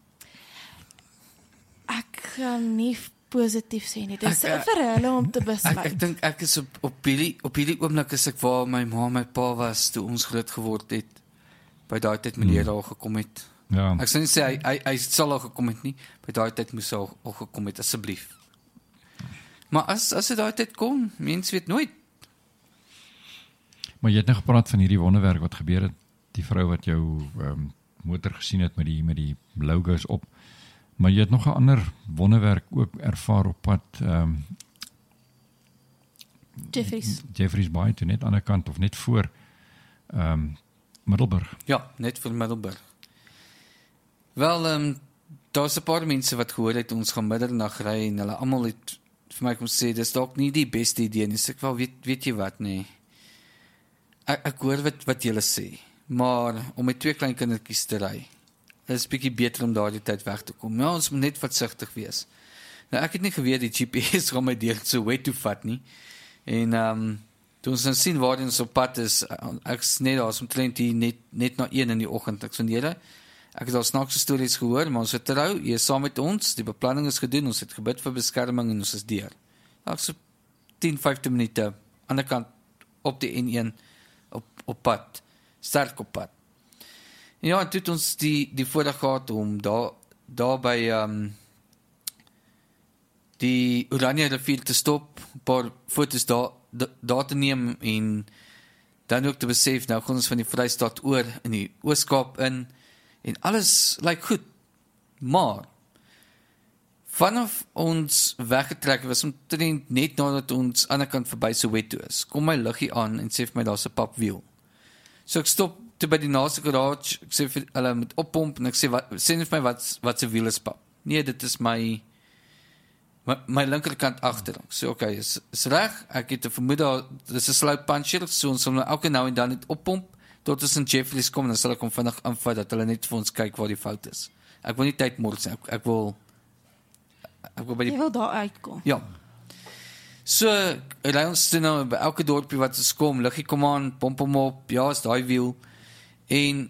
Ek gaan nie positief sê nie. Dis Ek, vir hulle om te Ek besluit. ek dink ek is op op hierdie op hierdie oomblik is ek waar my ma en my pa was toe ons groot geword het. By daai tyd meneer Hmm. al gekom het. Ja. Ek sou nie sê hy hy, hy sal al gekom het nie. By daai tyd moes hy al, al gekom het asseblief. Maar as as dit daai tyd kom, mens weet nooit. Maar jy het nou gepraat van hierdie wonderwerk wat gebeur het. Die vrou wat jou um, motor gesien het met die met die logos op. Maar jy het nog 'n ander wonderwerk ook ervaar op pad um, Jeffries. Jeffries Bay toe net aan die ander kant of net voor um, Middelburg. Ja, net vir Middelburg. Wel, ehm um, daar's 'n paar mense wat gehoor het ons gaan middernag ry en hulle almal het vir my kom sê dis dalk nie die beste idee nie. So ek wel weet weet jy wat nee. Ek ek hoor wat wat julle sê, maar om met twee klein kindertjies te ry, is bietjie beter om daardie tyd weg te kom. Ja, ons moet net versigtig wees. Nou ek het nie geweet die G P S gaan my deur so wet toe vat nie. En ehm um, toe ons nou sien waar ons op pad is, ek is net daar, omtrent hier net net na een in die oggend. Ek sê julle, ek het al snaakse stories gehoor, maar ons het trou, jy is saam met ons, die beplanning is gedoen, ons het gebid vir beskerming en ons is deur. Dalk so tien, vyftien minute aan die ander kant op die N een op op pad, sterk op pad. En ja, toe het ons die die voorreg gehad om daar daar by ehm um, die Oranje rivier te stop, 'n paar foto's daar daar te neem en dan ook te besef, nou gaan ons van die Vrystaat oor in die Oos-Kaap in en alles lyk goed. Maar vanaf ons weggetrek was omtrent net nadat ons aan die kant verby Soweto is, kom my liggie aan en sê vir my daar's 'n papwiel. So ek stop toe by die naaste garage, ek sê vir hulle moet oppomp en ek sê wat sê net vir my wat wat se wiel is pap. Nee, dit is my my, my linkerkant agter. Ek sê okay, is is reg. Ek het 'n vermoed daar dis 'n slow puncher, so ons sal nou elke nou en dan net oppomp tot ons in Jeffries kom en dan sal ek hom vinnig aanvat dat hulle net vir ons kyk waar die fout is. Ek wil nie tyd mors nie. Ek, ek wil ek wil by die Jy wil daar uitkom. ja. So, ry ons toe nou by elke dorpie wat ons kom, liggie kom aan, pomp hom op, ja, is daai wiel. En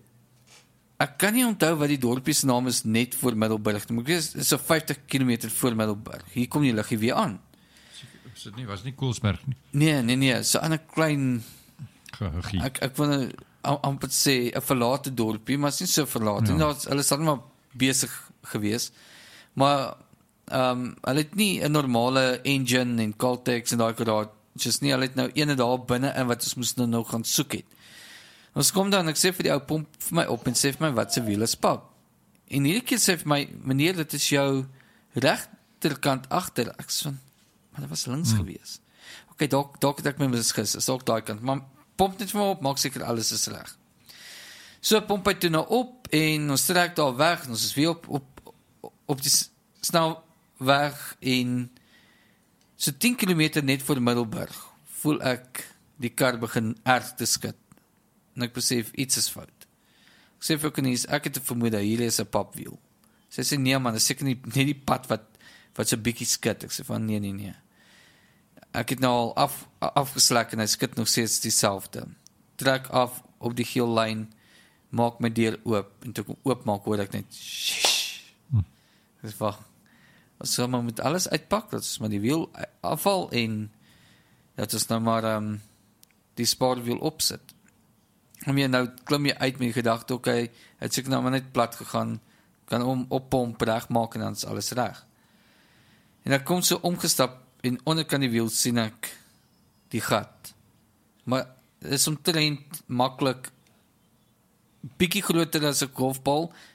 ek kan nie onthou wat die dorpie se naam is net voor Middelburg. Maar ek weet, is so vyftig kilometer voor Middelburg. Hier kom die liggie weer aan. Is dit nie, was nie Koelsberg nie? Nee, nee, nee, so 'n klein, Gehugie. ek, ek wil nou am- amper sê, 'n verlate dorpie, maar is nie so verlate. Ja. Ja. Nou, hulle is dan maar besig gewees. Maar, ehm, um, hulle het nie 'n normale engine en Caltex en daai garages nie. Hulle het nou ene daar binne in wat ons moes nou nou gaan soek het. Ons kom dan, ek sê vir die ou pomp vir my op en sê vir my wat se wiel is pap. En hierdie keer sê vir my, meneer, dit is jou regterkant agter. Ek sê van, maar dit was links hmm. gewees. Okay, dalk dalk het ek my misgis. Is dalk daai kant, maar pomp net vir my op, maak seker alles is reg. So pomp hy toe nou op en ons trek daar weg en ons is weer op op op die snelweg en so tien kilometer net voor Middelburg voel ek die kar begin erg te skud. En ek besef iets is fout. Ek sê vir Konies, ek het 'n vermoede hier is 'n papwiel. Sy sê nee man, dis seker nie net die pad wat wat so bietjie skud. Ek sê van nee nee nee. Ek het nou al af afgeslak en hy skud nog steeds dieselfde. Trek af op die geel lyn, maak my deur oop en toe ek oopmaak hoor ek net shish. Hm. Dis wag. Ons sal maar met alles uitpak, dat is maar die wiel afval en dat is nou maar um, die spaarwiel opsit. Om jy nou klim jy uit met die gedagte, okay, het seker nou maar net plat gegaan, kan hom oppomp reg maak en dan is alles reg. En ek kom so omgestap en onderkant die wiel sien ek die gat. Maar dit is omtrent maklik bietjie groter as 'n golfbal,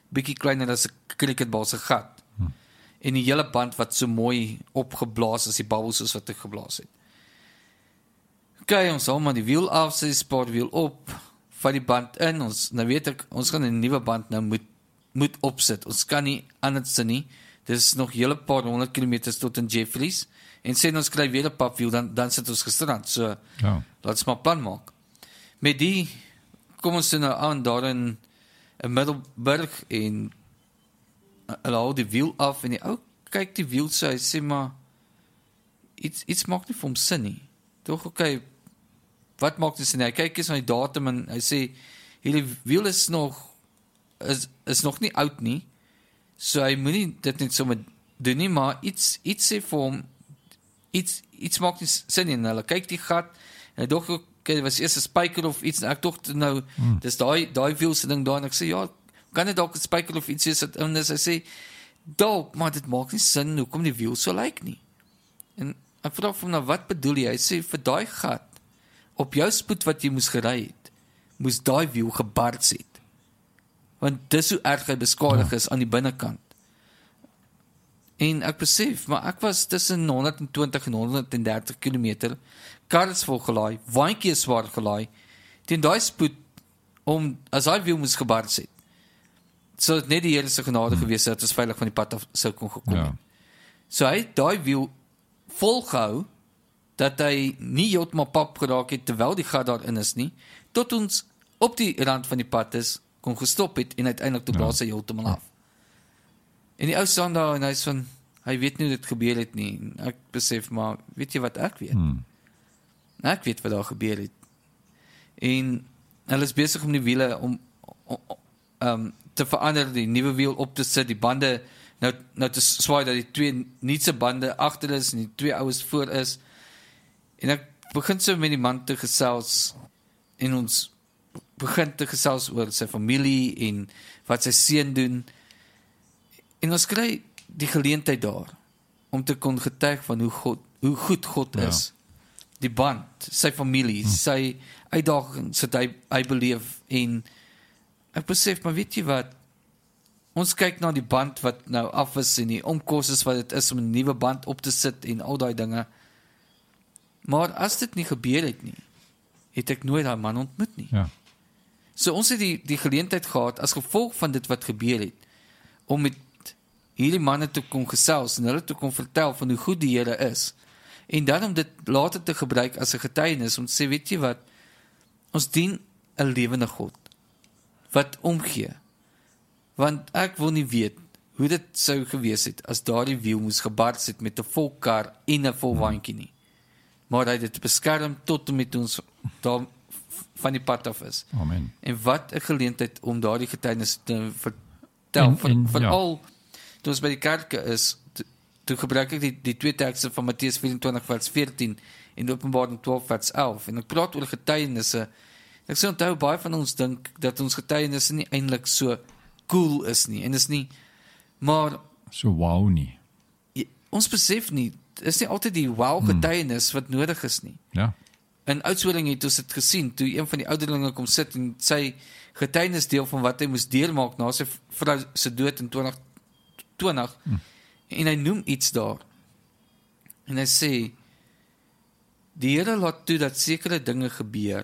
bietjie kleiner as 'n cricketbal se gat. Hmm. En die hele band wat so mooi opgeblaas is, die bubbles soos wat ek geblaas het. Okay, ons haal maar die wiel af, sy spaar die wiel op, vat die band in, ons, nou weet ek, ons gaan 'n nuwe band nou moet, moet opsit, ons kan nie anders nie, dit is nog hele paar honderd kilometers tot in Jeffreys, en sê ons kry weer 'n papwiel, dan, dan sit ons gestrand, so, ja. laat ons maar plan maak. Met die, kom ons nou aan, daar in, in Middelburg, en hulle hou die wiel af, en die ou kyk die wiel so, hy sê maar, iets, iets maak nie vir hom sin nie, toch, oké, okay, wat maak dit sin? Hy kyk eens na die datum en hy sê, hierdie wiel is nog, is, is nog nie oud nie, so hy moet nie dit net sommer doen nie, maar iets, iets sê vir hom, iets, iets maak nie sin nie, en hulle kyk die gat, en hy dog, okay, dit was eers 'n spyker of iets, en ek dog nou, hmm. dis daai, daai wielse ding daar, en ek sê, ja, kan dit dalk 'n spyker of iets is, en hy sê, dalk, maar dit maak nie sin, hoekom die wiel so lyk nie, en ek vraag vir hom, nou wat bedoel jy, hy sê, vir daai gat, op jou spoed wat jy moes gery het, moes daai wiel gebarts het. Want dis hoe erg hy beskadig is aan die binnekant. En ek besef, maar ek was tussen honderd twintig en honderd dertig kilometer, karretjies vol gelaai, waantjie swaar gelaai, teen daai spoed, om, as daai wiel moes gebarts het, so het net die Here se genade hmm. gewees, dat ons veilig van die pad af sou kon gekom het. Ja. So hy het daai wiel volgehou, dat hy nie heeltemal pap geraak het, terwyl die gat daarin is nie, tot ons op die rand van die pad is, kon gestop het, en uiteindelik toe blaas hy heeltemal af. En die ou staan daar, en hy is van, hy weet nie hoe dit gebeur het nie, en ek besef, maar weet jy wat ek weet? Hmm. Ek weet wat daar gebeur het. En hulle is besig om die wiele, om, om um, te verander, die nuwe wiel op te sit, die bande, nou, nou te swaai, dat die twee nietse bande agter is, en die twee oues voor is, en ek begin so met die man te gesels, en ons begin te gesels oor sy familie, en wat sy seun doen, en ons kry die geleentheid daar, om te kon getuig van hoe, God, hoe goed God ja. is, die band, sy familie, hm. sy uitdagings, wat hy, hy beleef, en ek besef, maar weet jy wat, ons kyk na die band wat nou af is, en die omkostes wat het is, om 'n nuwe band op te sit, en al die dinge, maar as dit nie gebeur het nie, het ek nooit daai man ontmoet nie. Ja. So ons het die, die geleentheid gehad, as gevolg van dit wat gebeur het, om met hierdie manne te kon gesels, en hulle te kon vertel van hoe goed die Here is, en dan om dit later te gebruik as 'n getuienis, om te sê, weet jy wat, ons dien 'n lewende God, wat omgee, want ek wil nie weet, hoe dit sou gewees het, as daardie wiel moes gebarts het, met 'n vol kar, en 'n vol waantjie nie, maar hy het dit beskerm, tot en met ons, daar van die pad af is. Amen. En wat 'n geleentheid, om daardie getuienis te vertel, veral, ja. toe ons by die kerke is, to, toe gebruik ek die, die twee tekste van Matteus vyf-en-twintig vers veertien, en Openbaring twaalf vers elf, en ek praat oor getuienisse, ek sê onthou, baie van ons dink, dat ons getuienisse nie eintlik so cool is nie, en is nie, maar, so wow nie, jy, ons besef nie, is nie altyd die wow getuienis wat nodig is nie. Ja. In Oudtshoorn het ons dit gesien, toe een van die ouderlinge kom sit, en sy getuienis deel van wat hy moes deurmaak, na sy vrou se dood in twintig twintig, hmm. en hy noem iets daar, en hy sê, die Here laat toe, dat sekere dinge gebeur,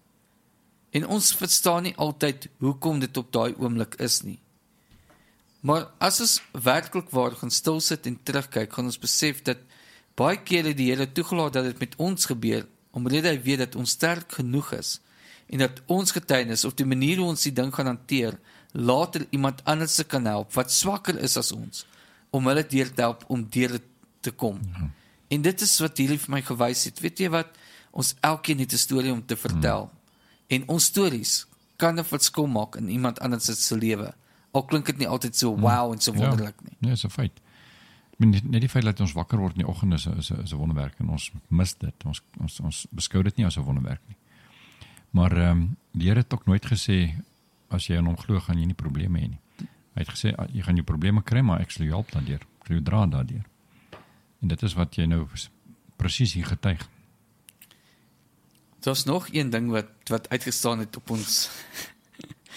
en ons verstaan nie altyd, hoekom dit op daai oomblik is nie. Maar as ons werklik waar gaan stil sit en terugkyk, gaan ons besef dat baie kere die Here toegelaat dat dit met ons gebeur, omdat hy weet dat ons sterk genoeg is, en dat ons getuienis, of die manier hoe ons die ding gaan hanteer, later iemand anders se kan help, wat swakker is as ons, om hulle deur te help, om deur te kom. Ja. En dit is wat hierdie vir my gewys het. Weet jy wat, ons elkeen het 'n storie om te vertel, hmm. en ons stories kan 'n verskil maak in iemand anders se lewe, al klink dit nie altyd so wow en so wonderlik nie. Ja, nee, is 'n feit. Ek bedoel, net die feit dat ons wakker word in die oggend is 'n is 'n is 'n wonderwerk, en ons mis dit. Ons ons ons beskou dit nie as 'n wonderwerk nie. Maar ehm um, die Here het ook nooit gesê, as jy aan hom glo, gaan jy nie probleme hê nie. Hy het gesê, jy gaan jou probleme kry, maar ek sal jou help daardeur. Ek sal jou dra daardeur. En dit is wat jy nou presies hier getuig. Daar's nog een ding wat wat uitgestaan het op ons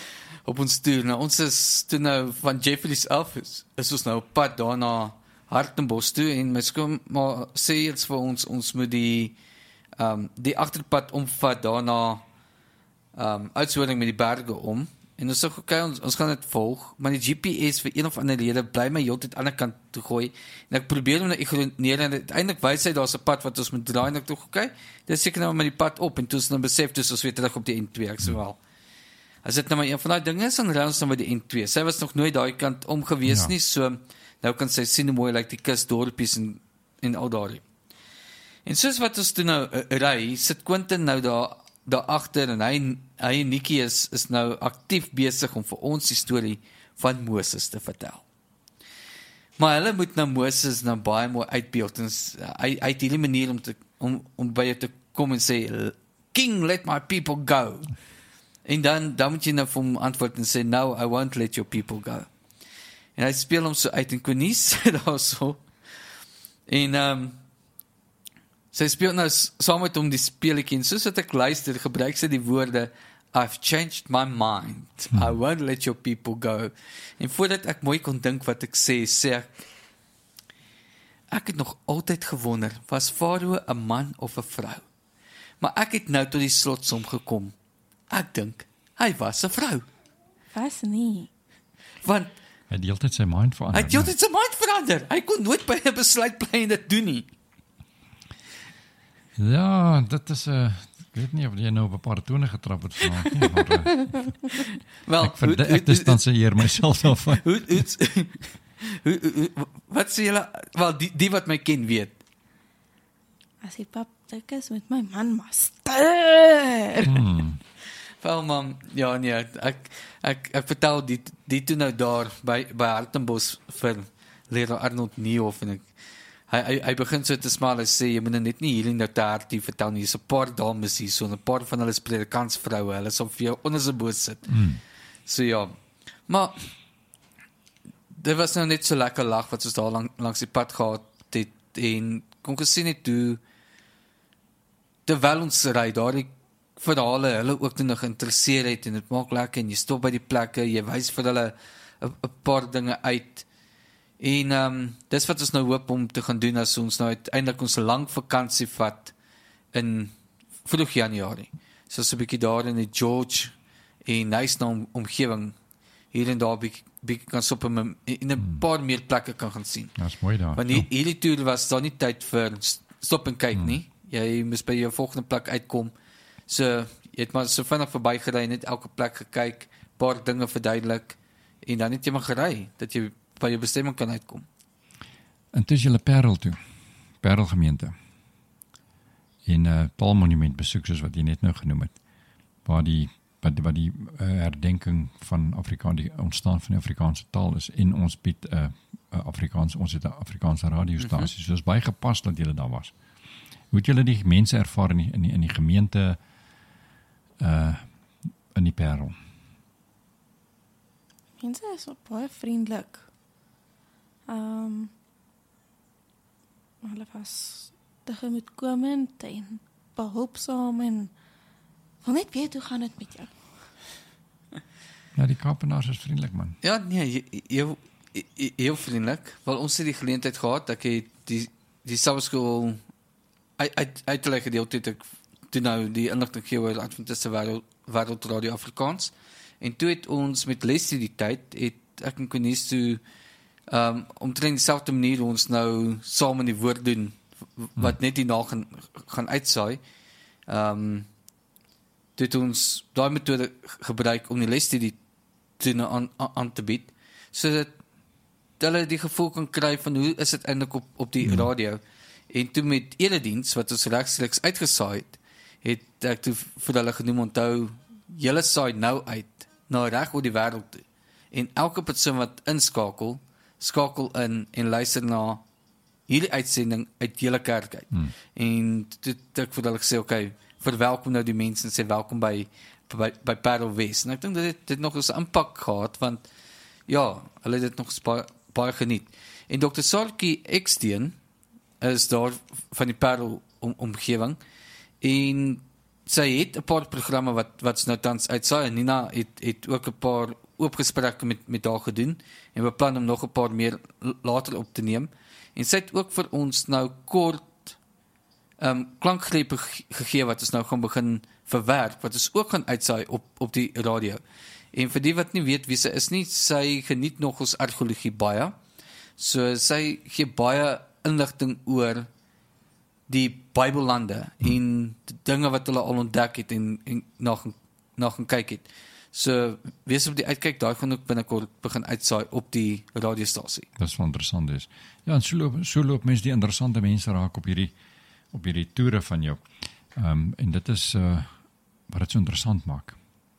op ons toer. Nou, ons is toe nou van Jeffreys af, is, is ons nou op pad daar na Hartenbos toe, en my skoonma sê iets vir ons, ons moet die, um, die agterpad omvat daar na um, Oudtshoorn met die berge om, en ons sê, oké, okay, ons, ons gaan dit volg, maar die G P S vir een of ander rede bly my heeltyd aan die ander kant toe gooi, en ek probeer hom nou ignoreer, en uiteindelik wys hy daar's 'n pad wat ons moet draai, en ek dink, oké, okay, dit is seker nou met die pad op, en toe ons nou besef, dus ons weer terug op die N twee, ek sê wel, as dit nou maar een van die dinge is, dan ry ons nou met die N twee, sy was nog nooit daai kant om gewees ja. nie, so, nou kan sy sien hoe mooi lyk die kus, dorpies en, en al daarie. En soos wat ons toe nou uh, ry, sit Quentin nou daar, daar agter, en hy, hy en Nikki is, is nou aktief besig om vir ons die storie van Moses te vertel. Maar hulle moet nou Moses nou baie mooi uitbeeld, en hy, hy het hierdie manier om, te, om, om by jou te kom en sê, King, let my people go. En dan, dan moet jy nou vir hom antwoord en sê, no, I won't let your people go. En hy speel hom so uit, en Konies daar so, en um, sy speel nou saam met hom die speletjie, en soos wat ek luister, gebruik sy die woorde, I've changed my mind, I won't let your people go. En voordat ek mooi kon dink wat ek sê, sê ek, ek het nog altyd gewonder, was Farao 'n man of 'n vrou? Maar ek het nou tot die slotsom gekom, ek dink, hy was 'n vrou. Was nie. Want, hy het deeltyd sy mind verander. Hy het deeltyd sy mind verander, hy kon nooit by 'n besluit bly en dit doen nie. Ja, dit is 'n uh, ek weet nie of jy nou op 'n paar tone getrap het vanaand nie, maar uh, Wel, ek, verd, ek distansieer myself daarvan. Hoe, hoe, hoe, hoe, wat sê julle, wel, die, die wat my ken weet. As die pap dik is met my man, maar stir. Hmm. Wel, man, ja, nee, ek, ek, ek vertel die, die toe nou daar, by, by Hartenbos vir leraar Arnold Niehoff, en ek, hy, hy, hy begin so te smaal, hy sê, jy moet nou net nie hierdie nou te hartie vertel nie, hier is 'n paar dames hier, so, en 'n paar van hulle is predikansvroue, hulle sal vir jou onder sy boot sit. Hmm. So ja, maar, dit was nou net so lekker lag, wat ons daar lang, langs die pad gehad het, en kon gesien het hoe, terwyl ons ry, daar die verhale, hulle ook nog geïnteresseer het, en het maak lekker, en jy stop by die plekke, jy wys vir hulle 'n paar dinge uit, en um, dis wat ons nou hoop om te gaan doen, as ons nou uiteindelik ons lang vakansie vat, in vroeg Januarie, so so 'n bietjie daar in die George, en nice na om, omgewing, hier en daar bietjie, bietjie kan stop, en in 'n paar meer plekke kan gaan sien. Dat is mooi daar. Want hier, hierdie toer was daar nie tyd vir stop en kyk nie, jy moes by jou volgende plek uitkom, so, jy het maar so vinnig verby gery, net elke plek gekyk, paar dinge verduidelik, en dan het jy maar gery, dat jy by jou bestemming kan uitkom. En toe is julle Parel toe, Parel gemeente, en uh, Taalmonument besoek, soos wat jy net nou genoem het, waar die, wat, wat die uh, herdenking van Afrikaan, die ontstaan van die Afrikaanse taal is, en ons bied uh, uh, Afrikaans, ons het 'n Afrikaanse radiostasie, mm-hmm. so is baie gepas dat julle daar was. Hoe het julle die mense ervaar in die, in die, in die gemeente, uh, in die Parel? Mense is baie vriendelik. Um, hulle was tegemoetkomend en behulpsaam, en wil net weet, hoe gaan dit met jou? Ja, die Kaapenaars is vriendelik, man. Ja, nee, heel, heel vriendelik, wel ons het die geleentheid gehad, ek het die, die Sabbaskool uit, uit, uitleg gedeelte het ek toe nou die inligting gee oor Adventiste Wêreld, Wêreldradio Afrikaans, en toe het ons met Leslie die tyd, het ek en Konies toe, um, omtrent dieselfde manier ons nou saam in die woord doen, wat hmm. net hierna gaan, gaan uitsaai, um, toe het ons daai methode gebruik om die Leslie toe nou aan, aan te bied, so dat hulle die gevoel kan kry van hoe is dit eintlik op, op die hmm. radio, en toe met erediens, wat ons rechtstreeks uitgesaai het, het ek toe vir hulle genoem, onthou, julle saai nou uit, na reg oor die wêreld toe, en elke persoon wat inskakel, skakel in, en luister na hierdie uitsending uit julle kerk uit, hmm. en toe het ek vir hulle gesê, ok, verwelkom nou die mense, en sê welkom by, by, by Parel West, en ek dink dat dit, dit nog eens impak gehad, want, ja, hulle het dit nog baie, baie geniet, en dokter Sarkie Eksteen, is daar van die Parel om, omgewing, en sy het 'n paar programme wat wat nou tans uitsaai en Nina het het ook 'n paar oop gesprekke met met haar gedoen en beplan om nog 'n paar meer later op te neem. En sy het ook vir ons nou kort um, klankgrepe gegee wat ons nou gaan begin verwerk, wat ons ook gaan uitsaai op op die radio. En vir die wat nie weet wie sy is nie, sy geniet nog ons argeologie baie. So sy gee baie inligting oor die Bybellande hmm. en die dinge wat hulle al ontdek het en, en na, na gaan kyk het. So, wees op die uitkyk, daar gaan ook binnekort begin uitsaai op die radiostasie. Dat is wel interessant is. Ja, en so loop, so loop mens die interessante mense raak op hierdie, op hierdie toere van jou. Um, en dit is uh, wat het so interessant maak.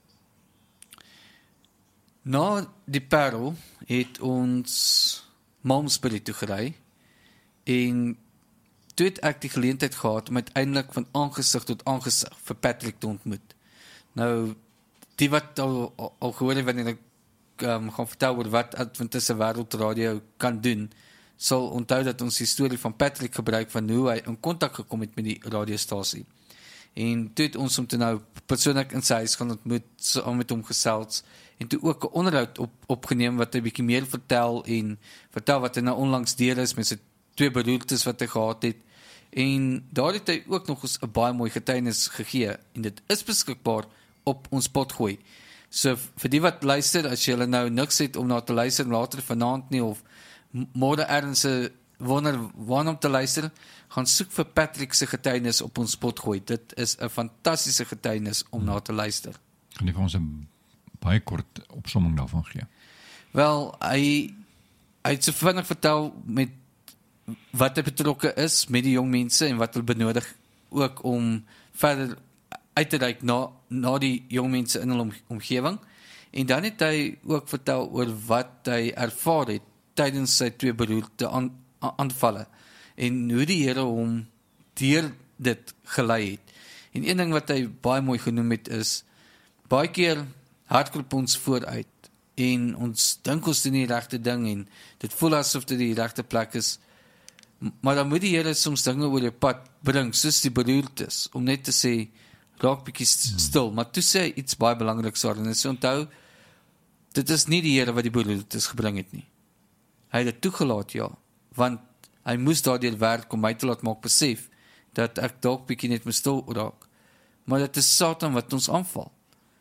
Na die Parel het ons Malmesbury toe gery en toe het ek die geleentheid gehad om uiteindelik van aangesig tot aangesig vir Patrick te ontmoet. Nou, die wat al, al, al gehoor het wanneer ek um, gaan vertel oor wat Adventiste Wêreldradio kan doen, sal onthou dat ons die storie van Patrick gebruik van hoe hy in kontak gekom het met die radiostasie. En toe het ons hom toe nou persoonlik in sy huis gaan ontmoet, saam met hom gesels, en toe ook 'n onderhoud op, opgeneem wat hy bietjie meer vertel, en vertel wat hy nou onlangs deur is met sy twee beroertes wat hy gehad het, en daar het hy ook nog eens 'n baie mooi getuienis gegee, en dit is beskikbaar op ons potgooi. So vir die wat luister, as jy nou niks het om na te luister later vanaand nie, of môre ergens wonder waarna om te luister, gaan soek vir Patrick se getuienis op ons potgooi. Dit is 'n fantastiese getuienis om hmm. na te luister. Kan jy vir ons 'n baie kort opsomming daarvan gee? Wel, hy, hy het so vinnig vertel met wat hy betrokke is met die jong mense en wat hulle benodig ook om verder uit te reik na, na die jong mense in hulle om, omgewing. En dan het hy ook vertel oor wat hy ervaar het tydens sy twee beroerte aan, aanvalle en hoe die Here hom deur dit gelei het. En een ding wat hy baie mooi genoem het is, baie keer hardloop ons vooruit en ons dink ons doen die regte ding en dit voel asof dit die regte plek is, maar dan moet die Here soms dinge oor jou pad bring, soos die beroertes, om net te sê, raak bietjie stil, maar toe sê hy iets baie belangriks daar, en hy sê onthou, dit is nie die Here wat die beroertes gebring het nie. Hy het dit toegelaat, ja, want hy moes daardeur werk om my te laat maak besef, dat ek dalk bietjie net my stil raak, maar dit is Satan wat ons aanval.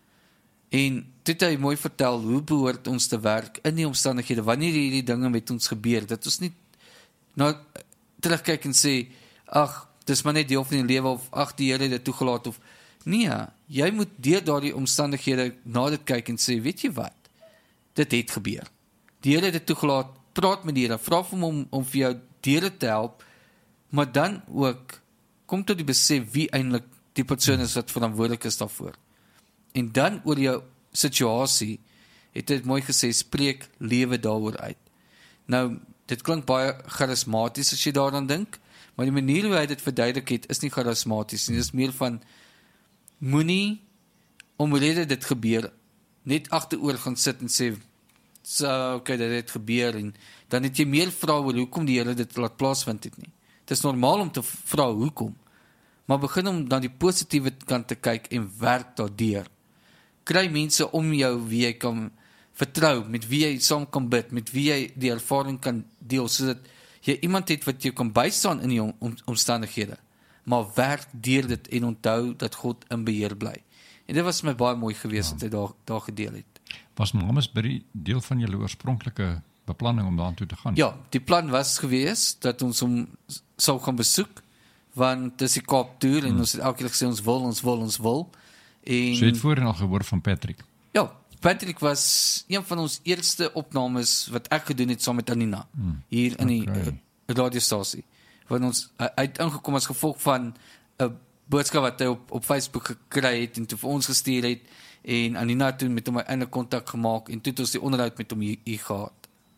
En dit het hy mooi vertel, hoe behoort ons te werk in die omstandighede, wanneer hierdie dinge met ons gebeur, dat ons nie nou terugkyk en sê, ag, dis maar net deel van die lewe, of ag, die Here het dit toegelaat, of nee, jy moet deur daardie omstandighede na dit kyk en sê, weet jy wat, dit het gebeur. Die Here het dit toegelaat, praat met die Here, vra vir hom om, om vir jou deur dit te help, maar dan ook, kom tot die besef wie eintlik die persoon is wat verantwoordelik is daarvoor. En dan oor jou situasie, het hy mooi gesê, spreek lewe daaroor uit. Nou, dit klink baie charismaties as jy daaraan dink, maar die manier hoe hy dit verduidelik het, is nie charismaties, en dit is meer van, moenie, omrede dit gebeur, net agteroor gaan sit en sê, so, ok, dit het gebeur, en dan het jy meer vrae oor hoekom die Here dit laat plaasvind het nie. Het is normaal om te vra hoekom, maar begin om na die positiewe kant te kyk en werk daardeur. Kry mense om jou wie jy kan vertrou, met wie jy saam kan bid, met wie jy die ervaring kan deel, sodat jy iemand het wat jy kan bystaan in die om, om, omstandighede, maar werk deur dit en onthou dat God in beheer bly. En dit was my baie mooi geweest, ja. Dat hy daar, daar gedeel het. Was Malmesbury deel van julle oorspronklike beplanning om daartoe te gaan? Ja, die plan was geweest, dat ons hom sou gaan besoek, want dis die Kaap Tour, en hmm. ons het elke keer gesê, ons wil, ons wil, ons wil. En, so jy het voorheen al gehoor van Patrick? Ja, Patrick was een van ons eerste opnames wat ek gedoen het saam met Anina, hmm. hier in die okay. uh, radiostasie. Want ons uh, uit ingekom as gevolg van 'n uh, boodskap wat hy op, op Facebook gekry het, en toe vir ons gestuur het, en Anina toen met hom eintlik kontak gemaak, en toe het ons die onderhoud met hom hier, hier gehad.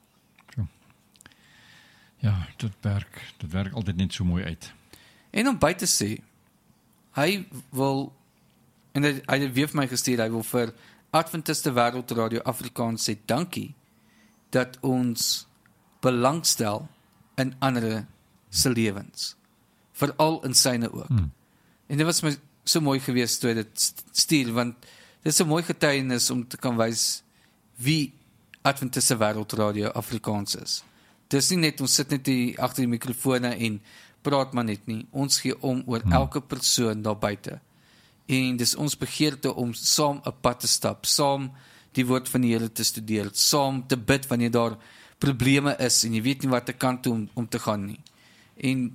Ja, dit werk, dit werk altyd net so mooi uit. En om by te sê, hy wil, en hy, hy het weer vir my gestuur, hy wil vir Adventiste Wêreldradio Afrikaans sê dankie, dat ons belangstel in ander se lewens, veral in syne ook. Hmm. En dit was my so mooi geweest toe hy dit stuur, want dit is 'n mooi getuienis om te kan wys wie Adventiste Wêreldradio Afrikaans is. Dis nie net, ons sit net hier agter die mikrofone en praat maar net nie. Ons gee om oor hmm. elke persoon daar buite. En dis ons begeerte om saam 'n pad te stap, saam die woord van die Here te studeer, saam te bid wanneer daar probleme is en jy weet nie wat te kant toe om, om te gaan nie. En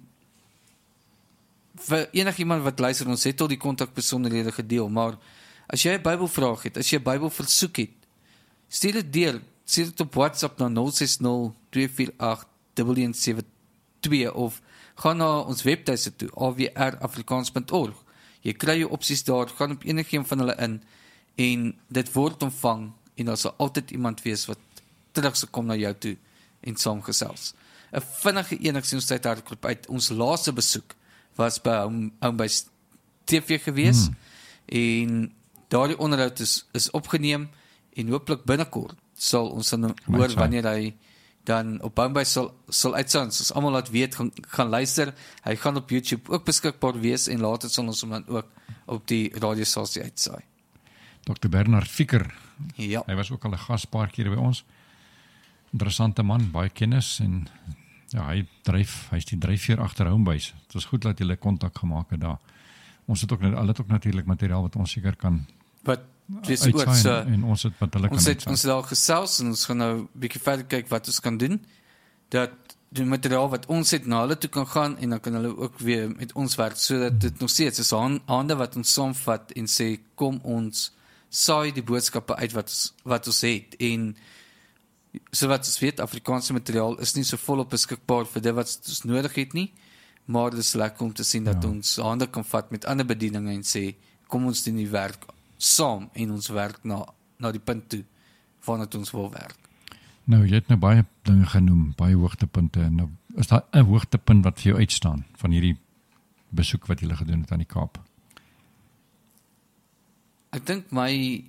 vir enigiemand wat luister, ons het al die kontakbesonderhede gedeel, maar as jy 'n Bybelvraag het, as jy 'n Bybelversoek het, stuur dit deur, stuur dit op WhatsApp na nul ses nul twee vier agt een een sewe twee of gaan na ons webtuiste toe, a w r afrikaans punt org. Jy kry jou opsies daar, gaan op enigeen van hulle in en dit word ontvang en daar sal altyd iemand wees wat terug sal kom na jou toe en saamgesels. 'n Vinnige enigsins hardloop uit ons laaste besoek was by hom by T V gewees hmm. en daardie onderhoud is, is opgeneem en hopelik binnekort sal ons dan hoor wanneer hy dan op Bombay sal, sal uitsaai. Ons almal laat weet, gaan, gaan luister. Hy gaan op YouTube ook beskikbaar wees en later sal ons hom dan ook op die radiostasie uitsaai. dokter Bernard Fieker, ja. Hy was ook al 'n gas paar keer by ons. Interessante man, baie kennis en ja, hy dryf, hy is die dryfveer agter Homebase. Het was goed dat jy kontak gemaak het daar. Ons het ook, al het ook natuurlik materiaal wat ons seker kan wat dis ook so, en, en ons het wat hulle kan ons het, ons het al gesels en ons gaan nou 'n bietjie verder kyk wat ons kan doen, dat die materiaal wat ons het na hulle toe kan gaan en dan kan hulle ook weer met ons werk, sodat dit nog steeds is hande wat ons saamvat en sê, kom ons saai die boodskappe uit wat, wat ons het en so wat ons weet, Afrikaanse materiaal is nie so volop beskikbaar vir dit wat ons nodig het nie, maar dit is lekker om te sien dat ja. ons hande kan vat met ander bedieninge en sê, kom ons doen die werk saam en ons werk na, na die punt toe waarna ons wil werk. Nou, jy het nou baie dinge genoem, baie hoogtepunte. Nou, is daar 'n hoogtepunt wat vir jou uitstaan van hierdie besoek wat jy gedoen het aan die Kaap? Ek dink my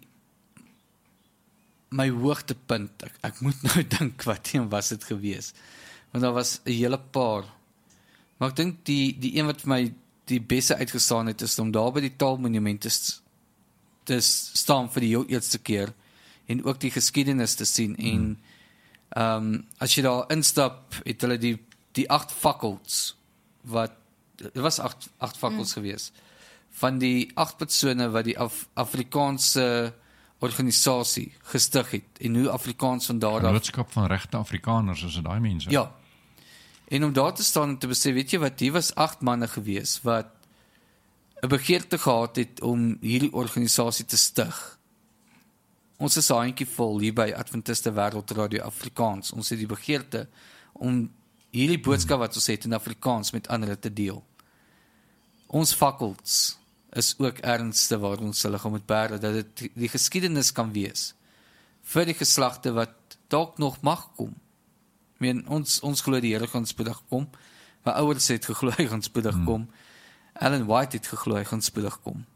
my hoogtepunt, ek, ek moet nou dink wat een was dit gewees, want daar was 'n hele paar, maar ek dink die, die een wat vir my die beste uitgestaan het, is om daar by die Taalmonument te, te staan vir die heel eerste keer, en ook die geskiedenis te sien, en um, as jy daar instap, het hulle die, die acht fakkels, wat, dit was acht, acht fakkels mm. gewees, van die acht persone wat die Af, Afrikaanse organisasie gestig het, en hoe Afrikaans van daar af... Genootskap van regte Afrikaners, is dit daai mense? Ja, en om daar te staan en te besef, weet jy wat, hier was acht manne gewees, wat 'n begeerte gehad het om hierdie organisasie te stig. Ons is 'n handjie vol hier by Adventiste Wêreldradio Afrikaans. Ons het die begeerte om hierdie boodskap wat ons het in Afrikaans met ander te deel. Ons fakkels is ook ernstig waar ons hulle gaan moet bære, dat dit die geskiedenis kan wees vir die geslagte wat dalk nog mag kom. Ek meen, ons, ons glo die Here gaan spoedig kom, my ouers het geglo hy gaan spoedig hmm. kom, Ellen White het geglo hy gaan spoedig kom.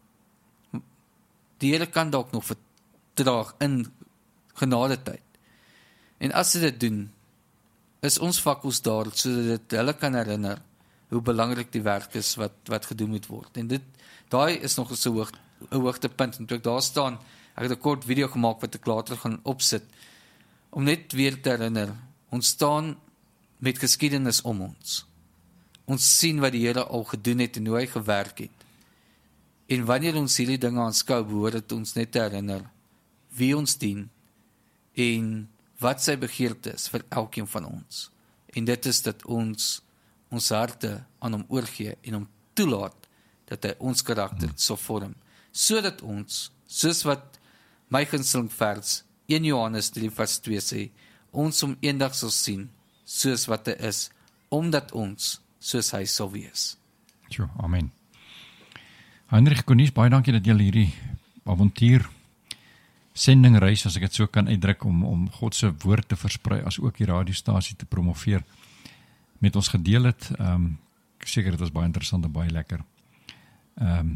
Die Here kan dalk nog vertraag in genadetyd. En as sy dit doen, is ons fakkels daar, sodat dit hulle kan herinner hoe belangrik die werk is wat, wat gedoen moet word. En dit, daai is nog so 'n hoog, hoogtepunt, en toe ek daar staan, ek het 'n kort video gemaak wat ek later gaan opsit, om net weer te herinner, ons staan met geskiedenis om ons. Ons sien wat die Here al gedoen het en hoe hy gewerk het. En wanneer ons hierdie dinge aanskou, behoort dit ons net te herinner wie ons dien en wat sy begeerte is vir elkeen van ons. En dit is dat ons ons harte aan hom oorgee en hom toelaat dat hy ons karakter sal vorm, sodat ons, soos wat my gunsteling vers een Johannes drie vers twee sê, ons hom eendag sal sien soos wat hy is, omdat ons soos hy sal wees. Jo, amen. Heinrich Konies, baie dankie dat jy hierdie avontuur sendingreis, as ek dit so kan uitdruk, om, om God se woord te versprei, as ook die radiostasie te promoveer, met ons gedeel het. Um, seker, dit was baie interessant en baie lekker. Um,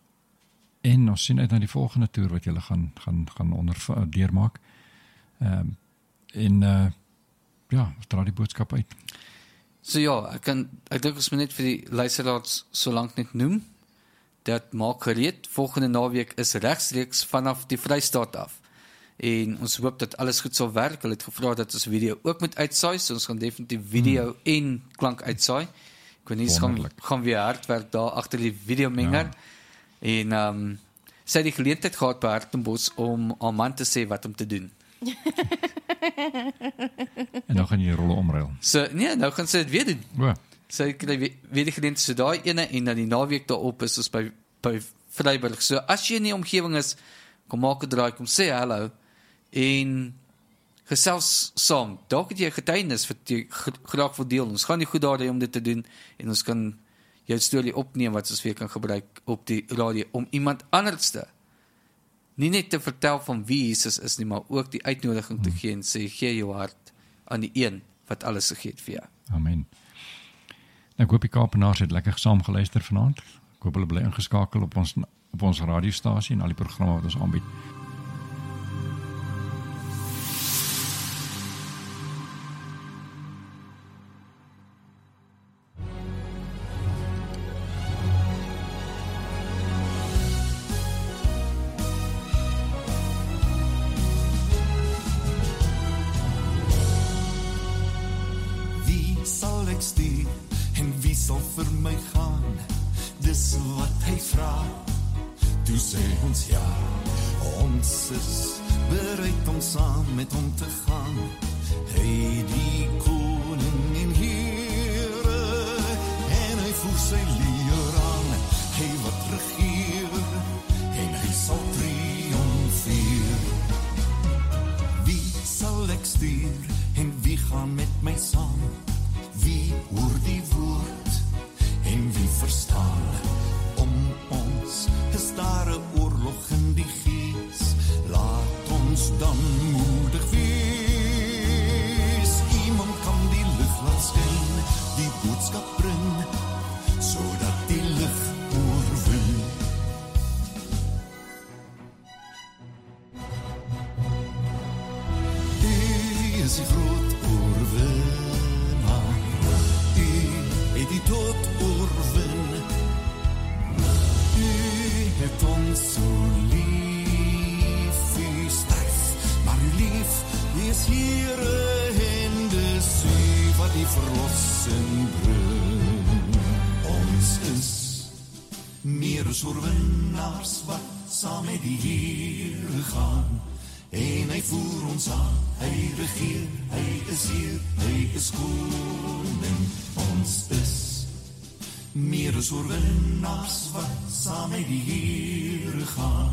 en ons sien uit na die volgende toer wat julle gaan, gaan, gaan onder, deurmaak. Um, en uh, ja, ons dra die boodskap uit. So ja, ek kan, ek dink ons moet net vir die luisteraars so lank net noem, dat maak gereed, volgende naweek is regsreeks vanaf die Vrystaat af. En ons hoop dat alles goed sal werk. Hulle het gevra dat ons video ook moet uitsaai, so ons gaan definitief video hmm. en klank uitsaai. Ek weet nie, ons gaan, gaan weer hard werk daar agter die videomenger. Ja. En um, sy het die geleentheid gehad by Hartenbos om aan man te sê wat om te doen. En nou gaan jy die rolle omruil. So, nee, nou gaan sy dit weer doen. Ja. Sy kry weer, weer die geleentheid, so daai ene, en dan die naweek daarop is ons by, by Vryburg. So, as jy in die omgewing is, kom maak 'n draai, kom sê hallo, en gesels saam. Dalk het jy 'n getuienis wat jy graag wil deel. Ons gaan nie goed daar om dit te doen, en ons kan jou storie opneem wat ons weer kan gebruik op die radio, om iemand anders te, nie net te vertel van wie Jesus is nie, maar ook die uitnodiging te gee en sê, gee jou hart aan die een wat alles gegee het vir jou. Amen. Nou, ek hoop die Kaapenaars het lekker saam geluister vanaand. Ek hoop hulle bly ingeskakel op ons, op ons radiostasie en al die programme wat ons aanbied. Oorwinnaars wat saam met die Here gaan,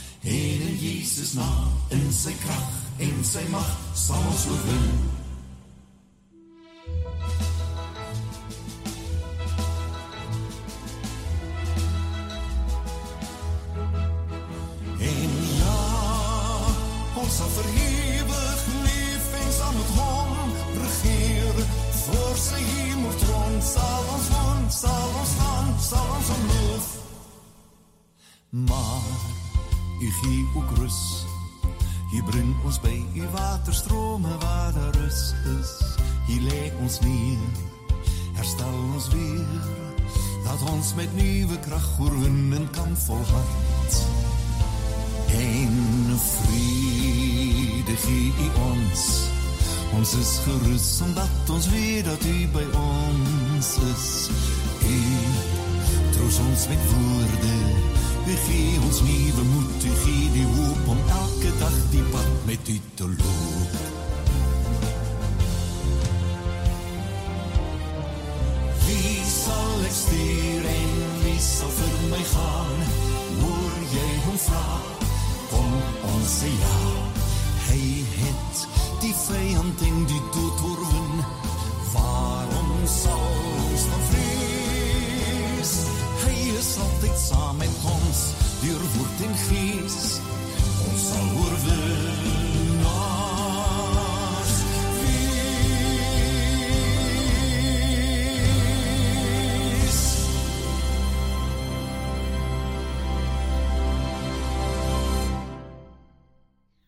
en in Jesus naam, in sy krag en sy mag, sal ons oorwin. En ja, ons sal vir ewig leef en saam met hom regeer, voor sy hemeltron sal ons woon, sal ons staan, sal ons omloof. Maar u gee ook rus, u bring ons by u waterstrome waar daar rus is. U lê ons neer, herstel ons weer, dat ons met nuwe krag oorwinnen kan volhard. En vrede gee u ons, ons is gerus omdat ons weet dat u by ons is. U troos ons met woorde, u gee ons nieuwe moed, u gee die hoop om elke dag die pad met u te loop. Wie sal ek stuur en wie sal vir my gaan? Hoor jy hom vra, kom ons sê ja. Hy het die vyand en die dood oorwin, waarom sal ons dan vrees? Hy is altyd saam met ons, deur woord en gees, ons sal oorwin.